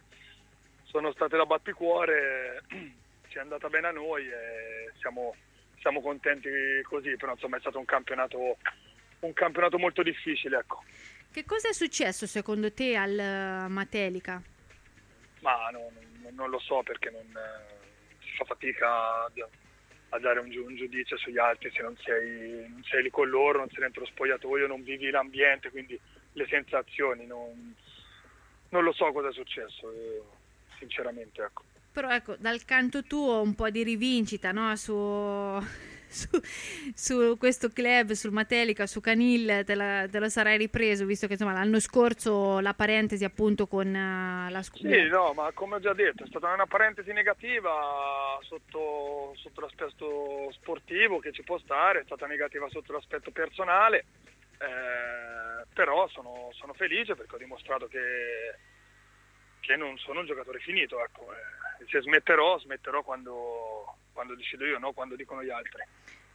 state da batticuore, ci è andata bene a noi e siamo contenti così, però insomma è stato un campionato molto difficile, ecco.
Che cosa è successo secondo te al Matelica?
Ma non lo so, perché non si fa fatica a dare un giudizio sugli altri se non sei lì con loro, non sei dentro lo spogliatoio, non vivi l'ambiente, quindi le sensazioni, non lo so cosa è successo, sinceramente, ecco.
Però ecco, dal canto tuo un po' di rivincita, no? Su questo club, sul Matelica, su Canil, te lo sarai ripreso, visto che insomma l'anno scorso la parentesi appunto con la scuola.
Sì, no, ma come ho già detto, è stata una parentesi negativa sotto l'aspetto sportivo, che ci può stare, è stata negativa sotto l'aspetto personale, però sono felice perché ho dimostrato che non sono un giocatore finito, ecco. Se smetterò quando decido io, no quando dicono gli altri.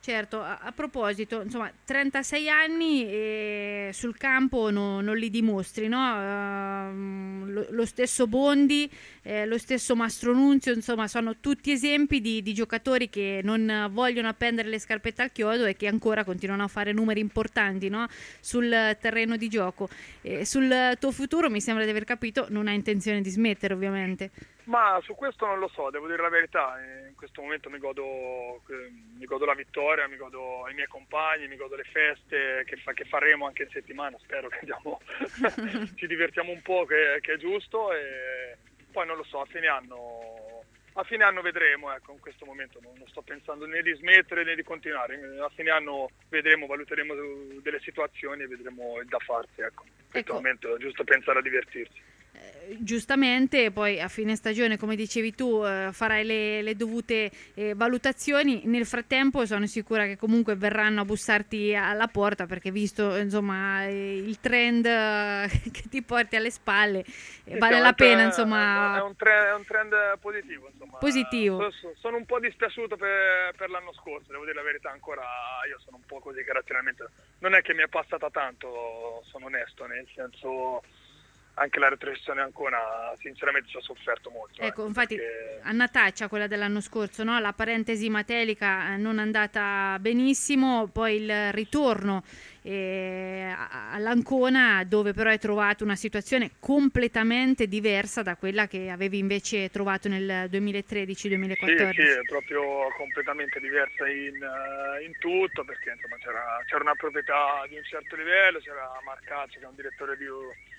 Certo, a proposito, insomma, 36 anni e sul campo non li dimostri, no? Lo stesso Bondi, lo stesso Mastronunzio, insomma, sono tutti esempi di giocatori che non vogliono appendere le scarpette al chiodo e che ancora continuano a fare numeri importanti, no? Sul terreno di gioco. Sul tuo futuro mi sembra di aver capito, non hai intenzione di smettere, ovviamente.
Ma su questo non lo so, devo dire la verità, in questo momento mi godo la vittoria, mi godo i miei compagni, mi godo le feste che faremo anche in settimana, spero che ci divertiamo un po', che è giusto, e poi non lo so, a fine anno vedremo, ecco, in questo momento non sto pensando né di smettere né di continuare, a fine anno vedremo, valuteremo delle situazioni e vedremo il da farsi, ecco. In questo momento è giusto pensare a divertirsi.
Giustamente, poi a fine stagione, come dicevi tu, farai le dovute valutazioni. Nel frattempo sono sicura che comunque verranno a bussarti alla porta, perché visto insomma il trend che ti porti alle spalle, vale la pena, insomma.
È un trend positivo, insomma.
Positivo.
Sono un po' dispiaciuto per l'anno scorso, devo dire la verità, ancora io sono un po' così caratterialmente, non è che mi è passata tanto, sono onesto, nel senso anche la retrocessione ancora sinceramente ci ha sofferto molto.
Ecco, infatti
perché...
annataccia quella dell'anno scorso, no? La parentesi matelica non è andata benissimo, poi il ritorno all'Ancona, dove però hai trovato una situazione completamente diversa da quella che avevi invece trovato nel 2013-2014.
Sì, è proprio completamente diversa in tutto, perché insomma c'era una proprietà di un certo livello, c'era Marcaccio che è un direttore di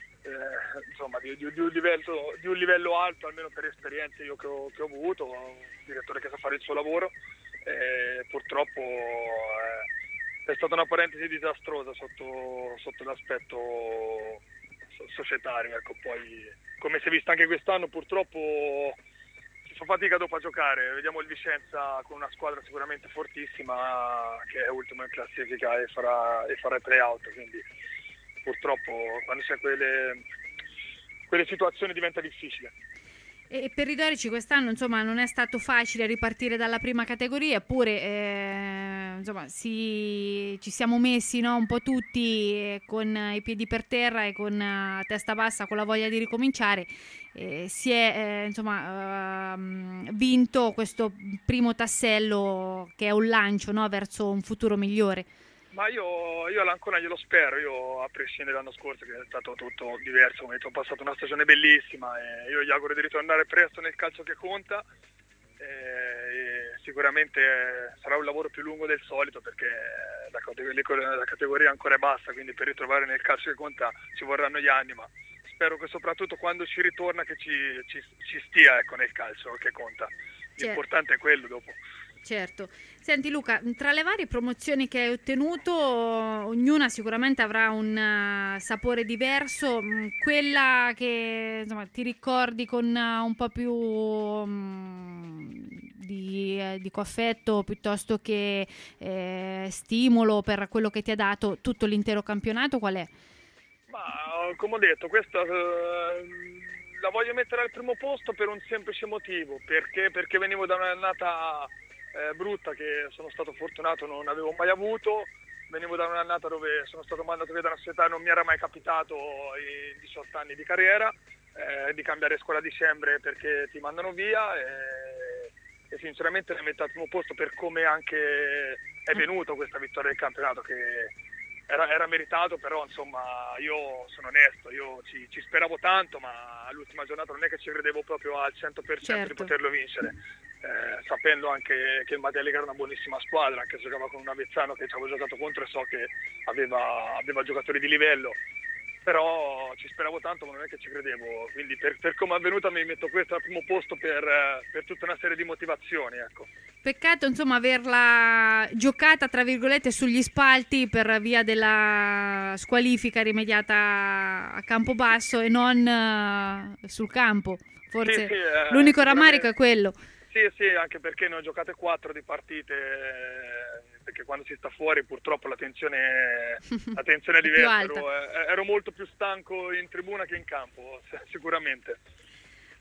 un livello alto, almeno per esperienze io che ho avuto, un direttore che sa fare il suo lavoro, purtroppo è stata una parentesi disastrosa sotto l'aspetto societario, ecco. Poi come si è visto anche quest'anno, purtroppo si fa fatica dopo a giocare. Vediamo il Vicenza con una squadra sicuramente fortissima che è ultimo in classifica e farà i play-out, quindi purtroppo quando c'è quelle situazioni diventa difficile.
E per i dorici quest'anno insomma non è stato facile ripartire dalla prima categoria, eppure insomma ci siamo messi, no, un po' tutti con i piedi per terra e con testa bassa, con la voglia di ricominciare. Si è vinto questo primo tassello che è un lancio, no, verso un futuro migliore.
Ma io all'Ancona glielo spero, io a prescindere dall'anno scorso che è stato tutto diverso, come ho passato una stagione bellissima e io gli auguro di ritornare presto nel calcio che conta, e sicuramente sarà un lavoro più lungo del solito perché la categoria ancora è bassa, quindi per ritrovare nel calcio che conta ci vorranno gli anni, ma spero che soprattutto quando ci ritorna che ci stia, ecco, nel calcio che conta, l'importante è quello dopo.
Certo. Senti Luca, tra le varie promozioni che hai ottenuto, ognuna sicuramente avrà un sapore diverso, quella che insomma ti ricordi con un po' più di affetto piuttosto che stimolo per quello che ti ha dato tutto l'intero campionato, qual è?
Ma come ho detto, questa la voglio mettere al primo posto per un semplice motivo, perché venivo da un'annata brutta che sono stato fortunato, non avevo mai avuto, venivo da un'annata dove sono stato mandato via da una società, non mi era mai capitato in 18 anni di carriera di cambiare scuola a dicembre perché ti mandano via e sinceramente la metto al primo posto per come anche è venuto questa vittoria del campionato, che era meritato, però insomma io sono onesto, io ci speravo tanto, ma all'ultima giornata non è che ci credevo proprio al 100% di poterlo vincere, sapendo anche che il Matelica era una buonissima squadra, anche se giocava con un Avezzano che ci avevo giocato contro e so che aveva giocatori di livello, però ci speravo tanto, ma non è che ci credevo, quindi per come è avvenuta mi metto questo al primo posto per tutta una serie di motivazioni, ecco.
Peccato insomma averla giocata tra virgolette sugli spalti per via della squalifica rimediata a Campobasso e non sul campo, forse sì, l'unico rammarico è quello.
Sì, anche perché ne ho giocate 4 di partite, perché quando si sta fuori purtroppo la tensione è diversa, ero molto più stanco in tribuna che in campo, sicuramente.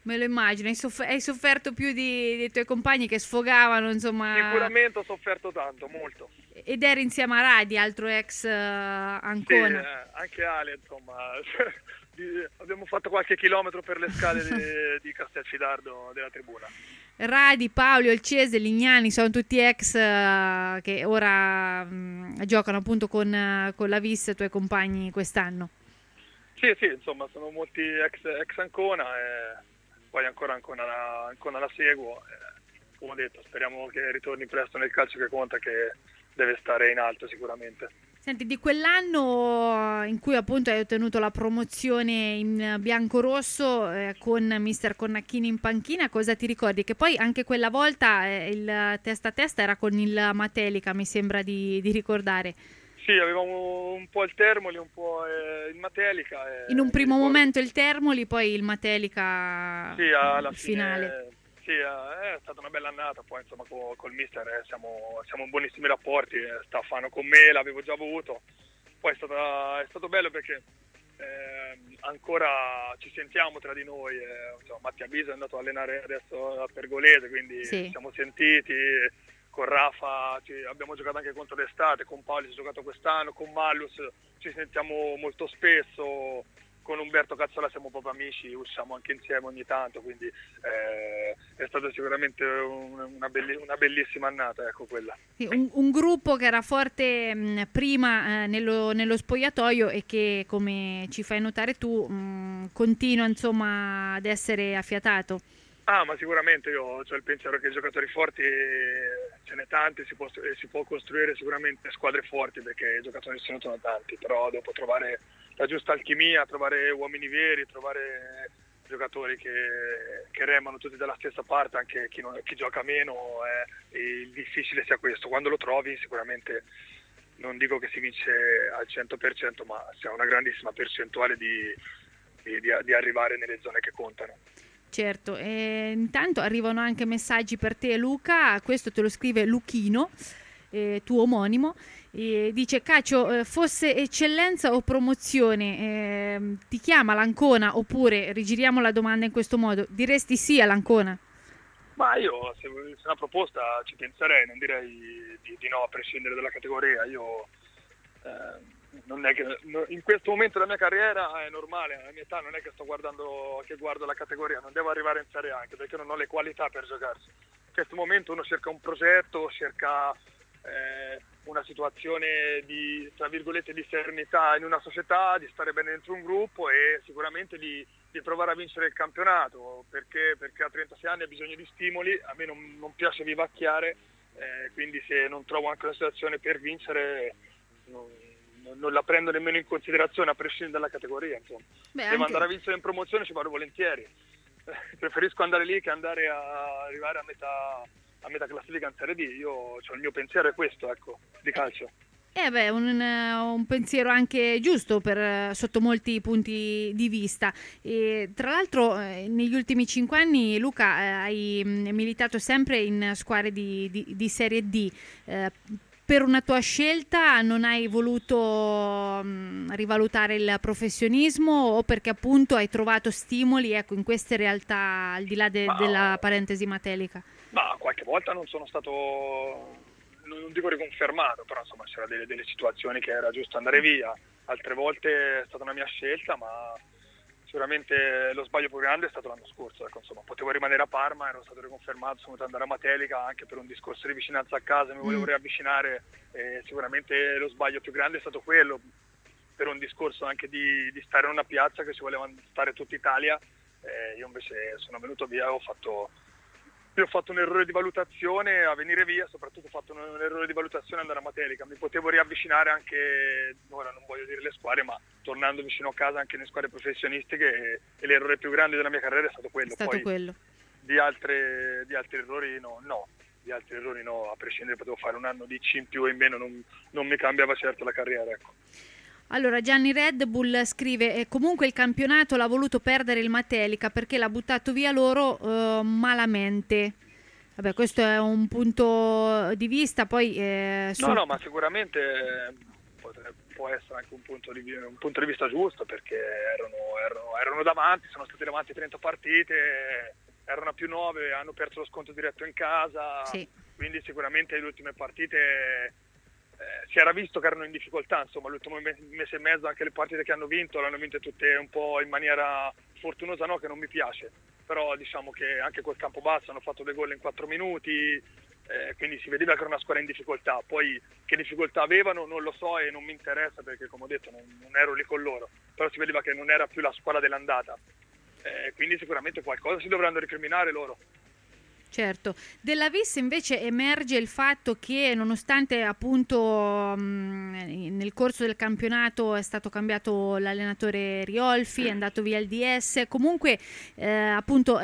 Me lo immagino, hai sofferto più dei tuoi compagni che sfogavano, insomma.
Sicuramente ho sofferto tanto, molto.
Ed eri insieme a Radi, altro ex Ancona.
Sì, anche Ale, insomma. Abbiamo fatto qualche chilometro per le scale di Castelfidardo della tribuna.
Radi, Paolo, Olcese, Lignani sono tutti ex che ora giocano appunto con la Vis, i tuoi compagni quest'anno.
Sì, insomma, sono molti ex Ancona e poi ancora la seguo. Come ho detto, speriamo che ritorni presto nel calcio che conta, che deve stare in alto sicuramente.
Senti, di quell'anno in cui appunto hai ottenuto la promozione in biancorosso con mister Cornacchini in panchina, cosa ti ricordi? Che poi anche quella volta il testa a testa era con il Matelica, mi sembra di ricordare.
Sì, avevamo un po' il Termoli, un po' il Matelica.
In un primo momento il Termoli, poi il Matelica
alla
finale.
Sì, è stata una bella annata, poi insomma col mister siamo in buonissimi rapporti, Stefano con me l'avevo già avuto, poi è stato bello perché ancora ci sentiamo tra di noi, Mattia Bisa è andato a allenare adesso a Pergolese, quindi siamo sentiti, con Rafa abbiamo giocato anche contro l'estate, con Paolo ci ho giocato quest'anno, con Mallus ci sentiamo molto spesso, con Umberto Cazzola siamo proprio amici, usciamo anche insieme ogni tanto, quindi è stata sicuramente una bellissima annata, ecco quella.
Sì, un gruppo che era forte prima nello spogliatoio e che, come ci fai notare tu, continua insomma ad essere affiatato.
Ma sicuramente io ho il pensiero che i giocatori forti ce n'è tanti, si può costruire sicuramente squadre forti perché i giocatori ce ne sono tanti, però dopo trovare la giusta alchimia, trovare uomini veri, trovare giocatori che remano tutti dalla stessa parte, anche chi gioca meno, il difficile sia questo. Quando lo trovi sicuramente non dico che si vince al 100%, ma si ha una grandissima percentuale di arrivare nelle zone che contano.
Certo, intanto arrivano anche messaggi per te, Luca, questo te lo scrive Luchino, tuo omonimo, dice: Cacio, fosse eccellenza o promozione, ti chiama l'Ancona, oppure rigiriamo la domanda in questo modo, diresti sì all'Ancona?
Ma io se una proposta ci penserei, non direi di no a prescindere dalla categoria. Io non è che in questo momento della mia carriera è normale, alla mia età non è che guardo la categoria, non devo arrivare in Serie A anche perché non ho le qualità per giocarci. In questo momento uno cerca un progetto, cerca una situazione di, tra virgolette, di serenità in una società, di stare bene dentro un gruppo e sicuramente di provare a vincere il campionato, perché a 36 anni ha bisogno di stimoli, a me non piace vivacchiare, quindi se non trovo anche una situazione per vincere non la prendo nemmeno in considerazione a prescindere dalla categoria, insomma. Devo andare a vincere in promozione, ci vado volentieri, preferisco andare lì che andare a arrivare a metà classifica in Serie D. Io il mio pensiero è questo, ecco, di calcio.
Un pensiero anche giusto sotto molti punti di vista. E, tra l'altro, negli ultimi 5 anni, Luca, hai militato sempre in squadre di Serie D. Per una tua scelta non hai voluto rivalutare il professionismo o perché appunto hai trovato stimoli, ecco, in queste realtà al di là della parentesi Matelica?
Ma qualche volta non sono stato, non dico riconfermato, però insomma c'erano delle situazioni che era giusto andare via, altre volte è stata una mia scelta, ma sicuramente lo sbaglio più grande è stato l'anno scorso, ecco, insomma, potevo rimanere a Parma, ero stato riconfermato, sono dovuto andare a Matelica anche per un discorso di vicinanza a casa, mi volevo riavvicinare, sicuramente lo sbaglio più grande è stato quello, per un discorso anche di stare in una piazza che ci voleva stare tutta Italia, io invece sono venuto via, ho fatto un errore di valutazione a venire via, soprattutto ho fatto un errore di valutazione ad andare a Matelica, mi potevo riavvicinare anche, ora non voglio dire le squadre, ma tornando vicino a casa anche nelle squadre professionistiche e l'errore più grande della mia carriera è stato quello.
Quello.
Di altri errori no, a prescindere potevo fare un anno di C in più e in meno, non mi cambiava certo la carriera, ecco.
Allora, Gianni Red Bull scrive: comunque il campionato l'ha voluto perdere il Matelica perché l'ha buttato via loro malamente. Vabbè, questo è un punto di vista, poi
No, ma sicuramente può essere anche un punto di vista giusto, perché erano davanti, sono stati davanti 30 partite, erano a +9, hanno perso lo sconto diretto in casa, sì. Quindi sicuramente le ultime partite si era visto che erano in difficoltà, insomma l'ultimo mese e mezzo anche le partite che hanno vinto l'hanno vinte tutte un po' in maniera fortunosa, no, che non mi piace, però diciamo che anche col Campobasso hanno fatto 2 gol in 4 minuti, quindi si vedeva che era una squadra in difficoltà. Poi che difficoltà avevano non lo so e non mi interessa, perché come ho detto non ero lì con loro, però si vedeva che non era più la squadra dell'andata, quindi sicuramente qualcosa si dovranno recriminare loro.
Certo. Della Vis invece emerge il fatto che nonostante appunto nel corso del campionato è stato cambiato l'allenatore Riolfi, è andato via il DS, comunque appunto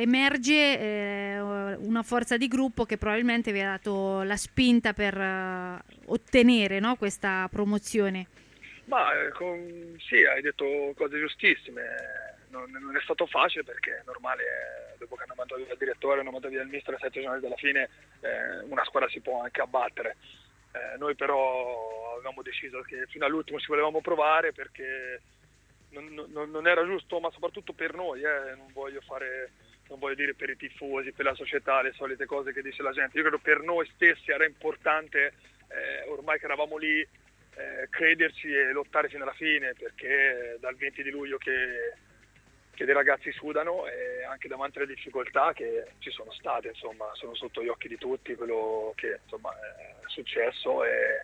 emerge una forza di gruppo che probabilmente vi ha dato la spinta per ottenere, no, questa promozione.
Ma sì, hai detto cose giustissime. Non è stato facile, perché è normale, dopo che hanno mandato via il direttore, hanno mandato via il mister a 7 giorni dalla fine, una squadra si può anche abbattere. Noi però avevamo deciso che fino all'ultimo ci volevamo provare, perché non era giusto, ma soprattutto per noi, non voglio dire per i tifosi, per la società, le solite cose che dice la gente. Io credo per noi stessi era importante, ormai che eravamo lì, crederci e lottare fino alla fine, perché dal 20 di luglio che dei ragazzi sudano, e anche davanti alle difficoltà che ci sono state, insomma, sono sotto gli occhi di tutti quello che insomma è successo,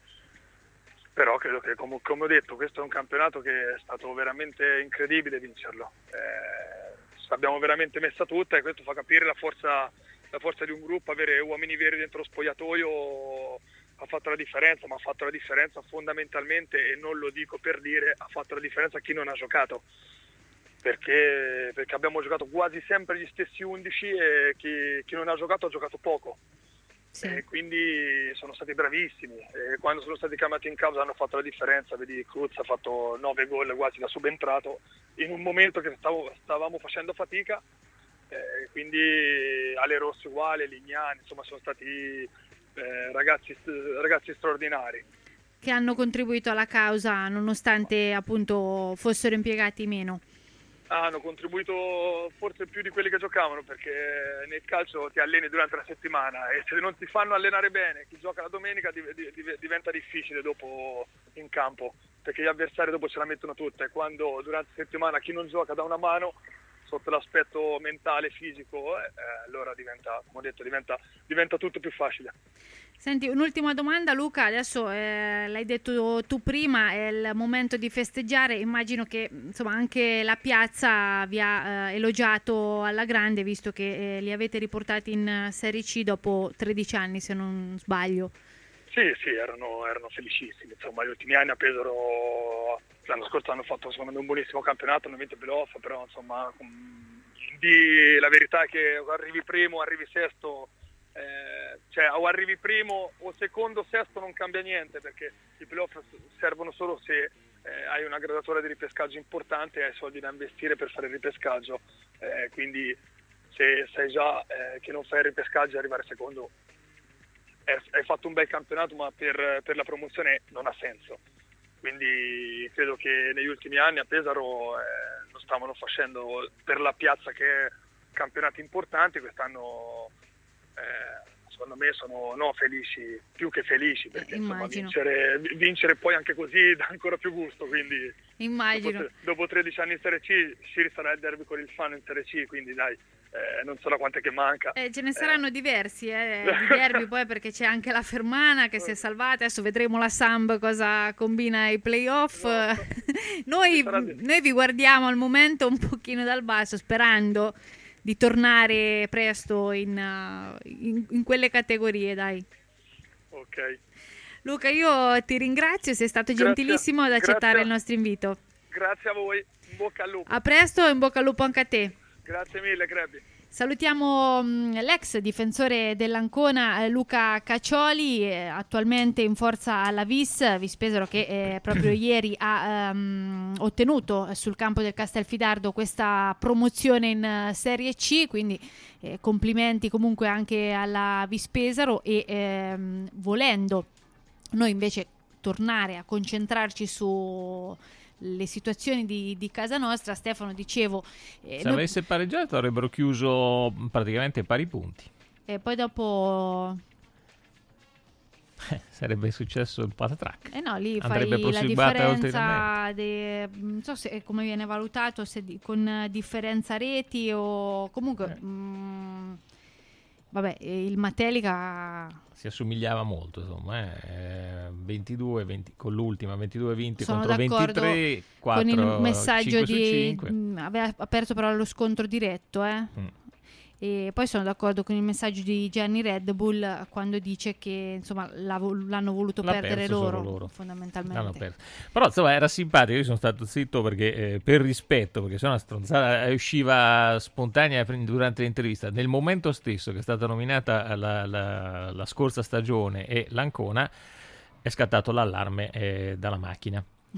però credo che come ho detto, questo è un campionato che è stato veramente incredibile vincerlo, abbiamo veramente messa tutta, e questo fa capire la forza di un gruppo. Avere uomini veri dentro lo spogliatoio ha fatto la differenza, ma ha fatto la differenza fondamentalmente, e non lo dico per dire, ha fatto la differenza chi non ha giocato, perché abbiamo giocato quasi sempre gli stessi 11 e chi non ha giocato poco. Sì. E quindi sono stati bravissimi, e quando sono stati chiamati in causa hanno fatto la differenza. Vedi, Cruz ha fatto 9 gol quasi da subentrato in un momento che stavamo facendo fatica, quindi Ale Rossi uguale, Lignani, insomma sono stati ragazzi straordinari,
che hanno contribuito alla causa nonostante appunto fossero impiegati meno.
Hanno contribuito forse più di quelli che giocavano, perché nel calcio ti alleni durante la settimana, e se non ti fanno allenare bene, chi gioca la domenica diventa difficile dopo in campo, perché gli avversari dopo ce la mettono tutta, e quando durante la settimana chi non gioca dà una mano sotto l'aspetto mentale, fisico, allora diventa, come ho detto, diventa tutto più facile.
Senti, un'ultima domanda, Luca, adesso l'hai detto tu prima, è il momento di festeggiare, immagino che insomma anche la piazza vi ha elogiato alla grande, visto che li avete riportati in Serie C dopo 13 anni, se non sbaglio.
Sì, erano felicissimi, insomma gli ultimi anni a Pesaro, l'anno scorso hanno fatto secondo me un buonissimo campionato, hanno vinto il playoff, però insomma la verità è che arrivi primo, arrivi sesto, cioè o arrivi primo o secondo, sesto non cambia niente, perché i playoff servono solo se hai una graduatoria di ripescaggio importante e hai soldi da investire per fare il ripescaggio, quindi se sai già che non fai il ripescaggio e arrivare secondo, hai fatto un bel campionato, ma per la promozione non ha senso. Quindi credo che negli ultimi anni a Pesaro lo stavano facendo per la piazza, che è campionati importanti. Quest'anno secondo me sono felici, più che felici, perché insomma, vincere poi anche così dà ancora più gusto, quindi
immagino.
Dopo 13 anni in Serie C ci sarà il derby con il Fano in Serie C, quindi dai, non so da quante che manca.
Ce ne saranno diversi di derby poi, perché c'è anche la Fermana che si è salvata, adesso vedremo la Samb cosa combina ai playoff. Noi vi guardiamo al momento un pochino dal basso, sperando di tornare presto in quelle categorie, dai.
Ok.
Luca, io ti ringrazio, sei stato gentilissimo ad accettare il nostro invito.
Grazie a voi, in bocca al lupo.
A presto e in bocca al lupo anche a te.
Grazie mille, Grebbi.
Salutiamo l'ex difensore dell'Ancona Luca Caccioli, attualmente in forza alla Vis Pesaro, che proprio ieri ha ottenuto sul campo del Castelfidardo questa promozione in Serie C, quindi complimenti comunque anche alla Vis Pesaro, e volendo noi invece tornare a concentrarci su le situazioni di casa nostra. Stefano, dicevo,
se avesse pareggiato avrebbero chiuso praticamente pari punti,
e poi dopo
sarebbe successo il patatrac.
No, lì
andrebbe
fai la differenza non so se come viene valutato, se con differenza reti o comunque vabbè, il Matelica
si assomigliava molto, insomma, 22-20 con l'ultima, 22-20
sono
contro
d'accordo
23, 4,
con il messaggio
5
aveva aperto però lo scontro diretto, E poi sono d'accordo con il messaggio di Gianni Red Bull quando dice che insomma l'hanno voluto perdere loro, fondamentalmente.
Però insomma era simpatico, io sono stato zitto perché per rispetto, perché se no una stronzata usciva spontanea durante l'intervista. Nel momento stesso che è stata nominata la scorsa stagione e l'Ancona, è scattato l'allarme dalla macchina.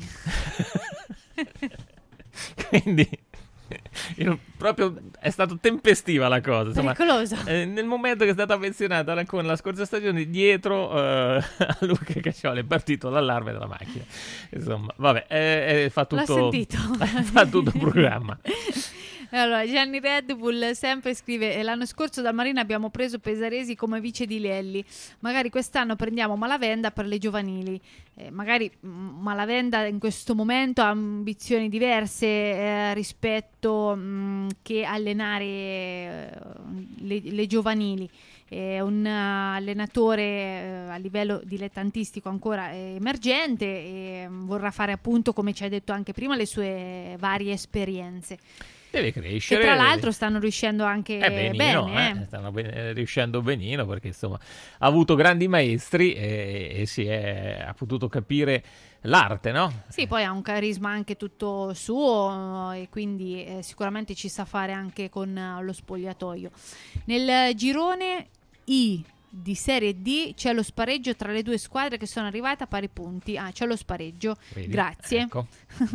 Quindi proprio è stato tempestiva la cosa, insomma.
Pericolosa.
Nel momento che è stata menzionata con la scorsa stagione, dietro a Luca Caccioli è partito l'allarme della macchina. Insomma, vabbè, fa tutto,
l'ha sentito.
Fa tutto il programma.
Allora, Gianni Red Bull sempre scrive: l'anno scorso dal Marina abbiamo preso Pesaresi come vice di Lelli, magari quest'anno prendiamo Malavenda per le giovanili. Magari Malavenda in questo momento ha ambizioni diverse rispetto che allenare le giovanili. È un allenatore a livello dilettantistico ancora emergente e vorrà fare, appunto, come ci hai detto anche prima, le sue varie esperienze.
Deve crescere.
E tra l'altro stanno riuscendo anche bene.
Stanno riuscendo benino, perché insomma ha avuto grandi maestri e ha potuto capire l'arte, no?
Sì, poi ha un carisma anche tutto suo e quindi sicuramente ci sa fare anche con lo spogliatoio. Nel girone I di Serie D c'è lo spareggio tra le due squadre che sono arrivate a pari punti. C'è lo spareggio. Vedi? Grazie.
Ecco.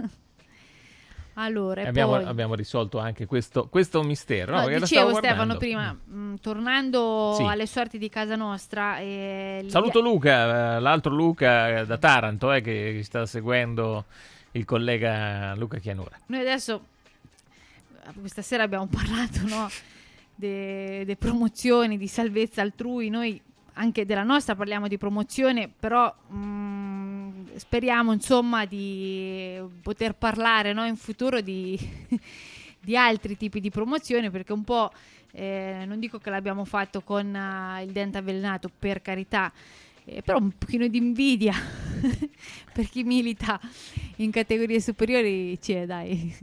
Allora,
abbiamo risolto anche questo mistero.
No, dicevo, Stefano, prima, tornando alle sorti di casa nostra.
Saluto Luca, l'altro Luca da Taranto, che sta seguendo il collega Luca Chianura.
Noi adesso, questa sera abbiamo parlato, no, de promozioni, di salvezza altrui. Noi anche della nostra parliamo di promozione, però speriamo insomma di poter parlare, no, in futuro di altri tipi di promozioni, perché un po' non dico che l'abbiamo fatto con il dente avvelenato, per carità, però un pochino di invidia per chi milita in categorie superiori c'è, dai.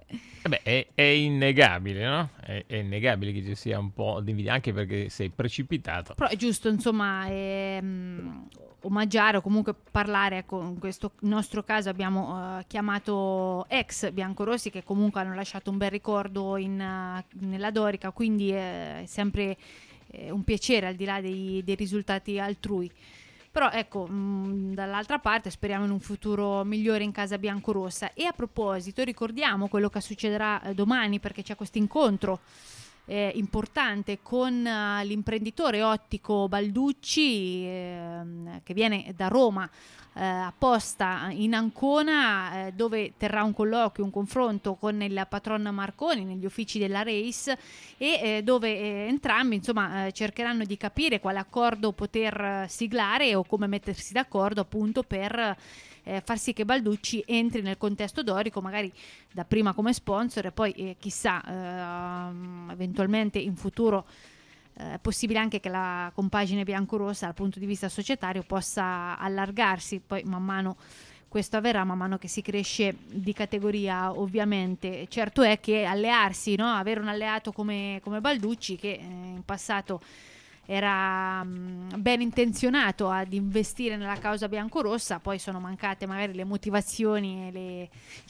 È innegabile, no? È innegabile che ci sia un po' di invidia, anche perché sei precipitato.
Però è giusto, insomma, omaggiare o comunque parlare. Ecco, in questo nostro caso abbiamo chiamato ex biancorossi che comunque hanno lasciato un bel ricordo nella Dorica, quindi è sempre un piacere, al di là dei risultati altrui. Però ecco, dall'altra parte speriamo in un futuro migliore in casa biancorossa. E a proposito, ricordiamo quello che succederà domani, perché c'è questo incontro importante con l'imprenditore ottico Balducci, che viene da Roma apposta in Ancona, dove terrà un colloquio, un confronto con il patron Marconi negli uffici della Race, e dove entrambi insomma cercheranno di capire quale accordo poter siglare o come mettersi d'accordo, appunto, per far sì che Balducci entri nel contesto dorico, magari dapprima come sponsor e poi chissà eventualmente in futuro è possibile anche che la compagine biancorossa dal punto di vista societario possa allargarsi. Poi man mano questo avverrà, man mano che si cresce di categoria, ovviamente. Certo è che allearsi, no? Avere un alleato come Balducci, che in passato era ben intenzionato ad investire nella causa biancorossa, poi sono mancate magari le motivazioni e le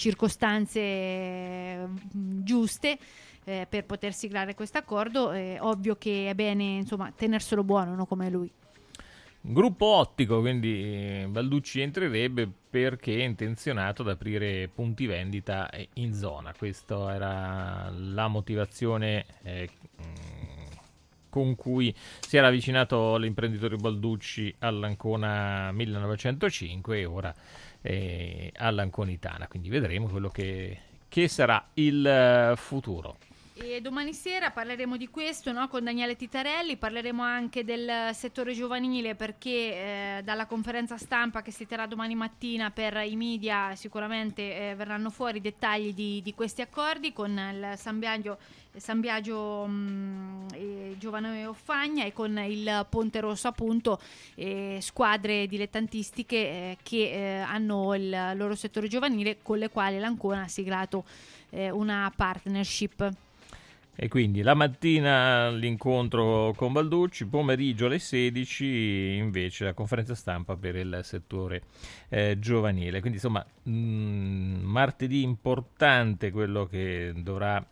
circostanze giuste per poter siglare questo accordo. Ovvio che è bene insomma tenerselo buono, no? Come lui.
Gruppo ottico, quindi Balducci entrerebbe perché è intenzionato ad aprire punti vendita in zona. Questa era la motivazione con cui si era avvicinato l'imprenditore Balducci all'Ancona 1905 e ora all'Anconitana, quindi vedremo quello che sarà il futuro.
E domani sera parleremo di questo, no? Con Daniele Titarelli, parleremo anche del settore giovanile, perché dalla conferenza stampa che si terrà domani mattina per i media sicuramente verranno fuori i dettagli di questi accordi con il San Biagio Giovane Offagna e con il Ponte Rosso, appunto, squadre dilettantistiche che hanno il loro settore giovanile, con le quali l'Ancona ha siglato una partnership.
E quindi la mattina l'incontro con Balducci, pomeriggio alle 16 invece la conferenza stampa per il settore giovanile. Quindi insomma martedì importante, quello che dovrà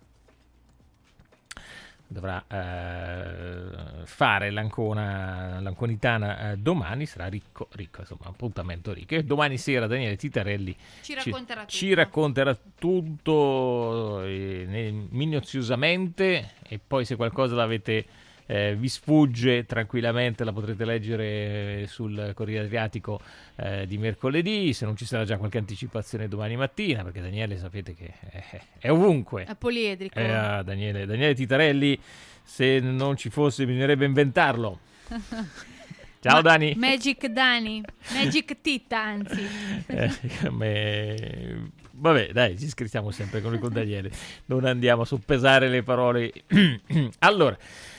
fare l'Anconitana domani. Sarà ricco, insomma, appuntamento ricco. E domani sera Daniele Titarelli ci racconterà tutto minuziosamente, e poi se qualcosa l'avete vi sfugge, tranquillamente la potrete leggere sul Corriere Adriatico di mercoledì, se non ci sarà già qualche anticipazione domani mattina, perché Daniele sapete che è ovunque,
è poliedrico.
Daniele Titarelli, se non ci fosse bisognerebbe inventarlo. Ciao Dani.
Magic Titta, anzi.
Vabbè, dai, ci scherziamo sempre con Daniele, non andiamo a soppesare le parole. Allora,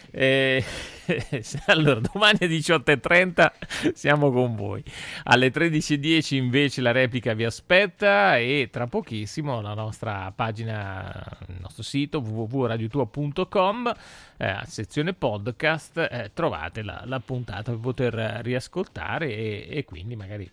domani alle 18:30 siamo con voi, alle 13:10 invece la replica vi aspetta, e tra pochissimo la nostra pagina, il nostro sito www.radiotua.com, sezione podcast, trovate la puntata per poter riascoltare e quindi magari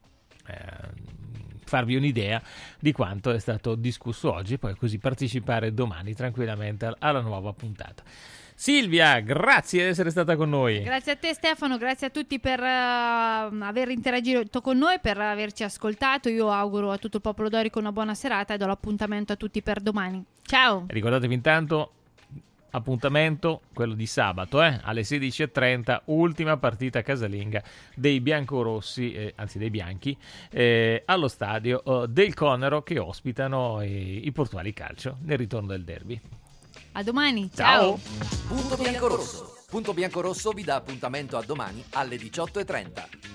farvi un'idea di quanto è stato discusso oggi, e poi così partecipare domani tranquillamente alla nuova puntata. Silvia, grazie di essere stata con noi.
Grazie a te Stefano, grazie a tutti per aver interagito con noi, per averci ascoltato. Io auguro a tutto il popolo dorico una buona serata e do l'appuntamento a tutti per domani. Ciao!
Ricordatevi intanto, appuntamento quello di sabato, alle 16:30, ultima partita casalinga dei biancorossi, anzi dei bianchi, allo stadio del Conero, che ospitano i Portuali Calcio nel ritorno del derby.
A domani,
ciao.
Punto Biancorosso. Punto Biancorosso vi dà appuntamento a domani alle 18:30.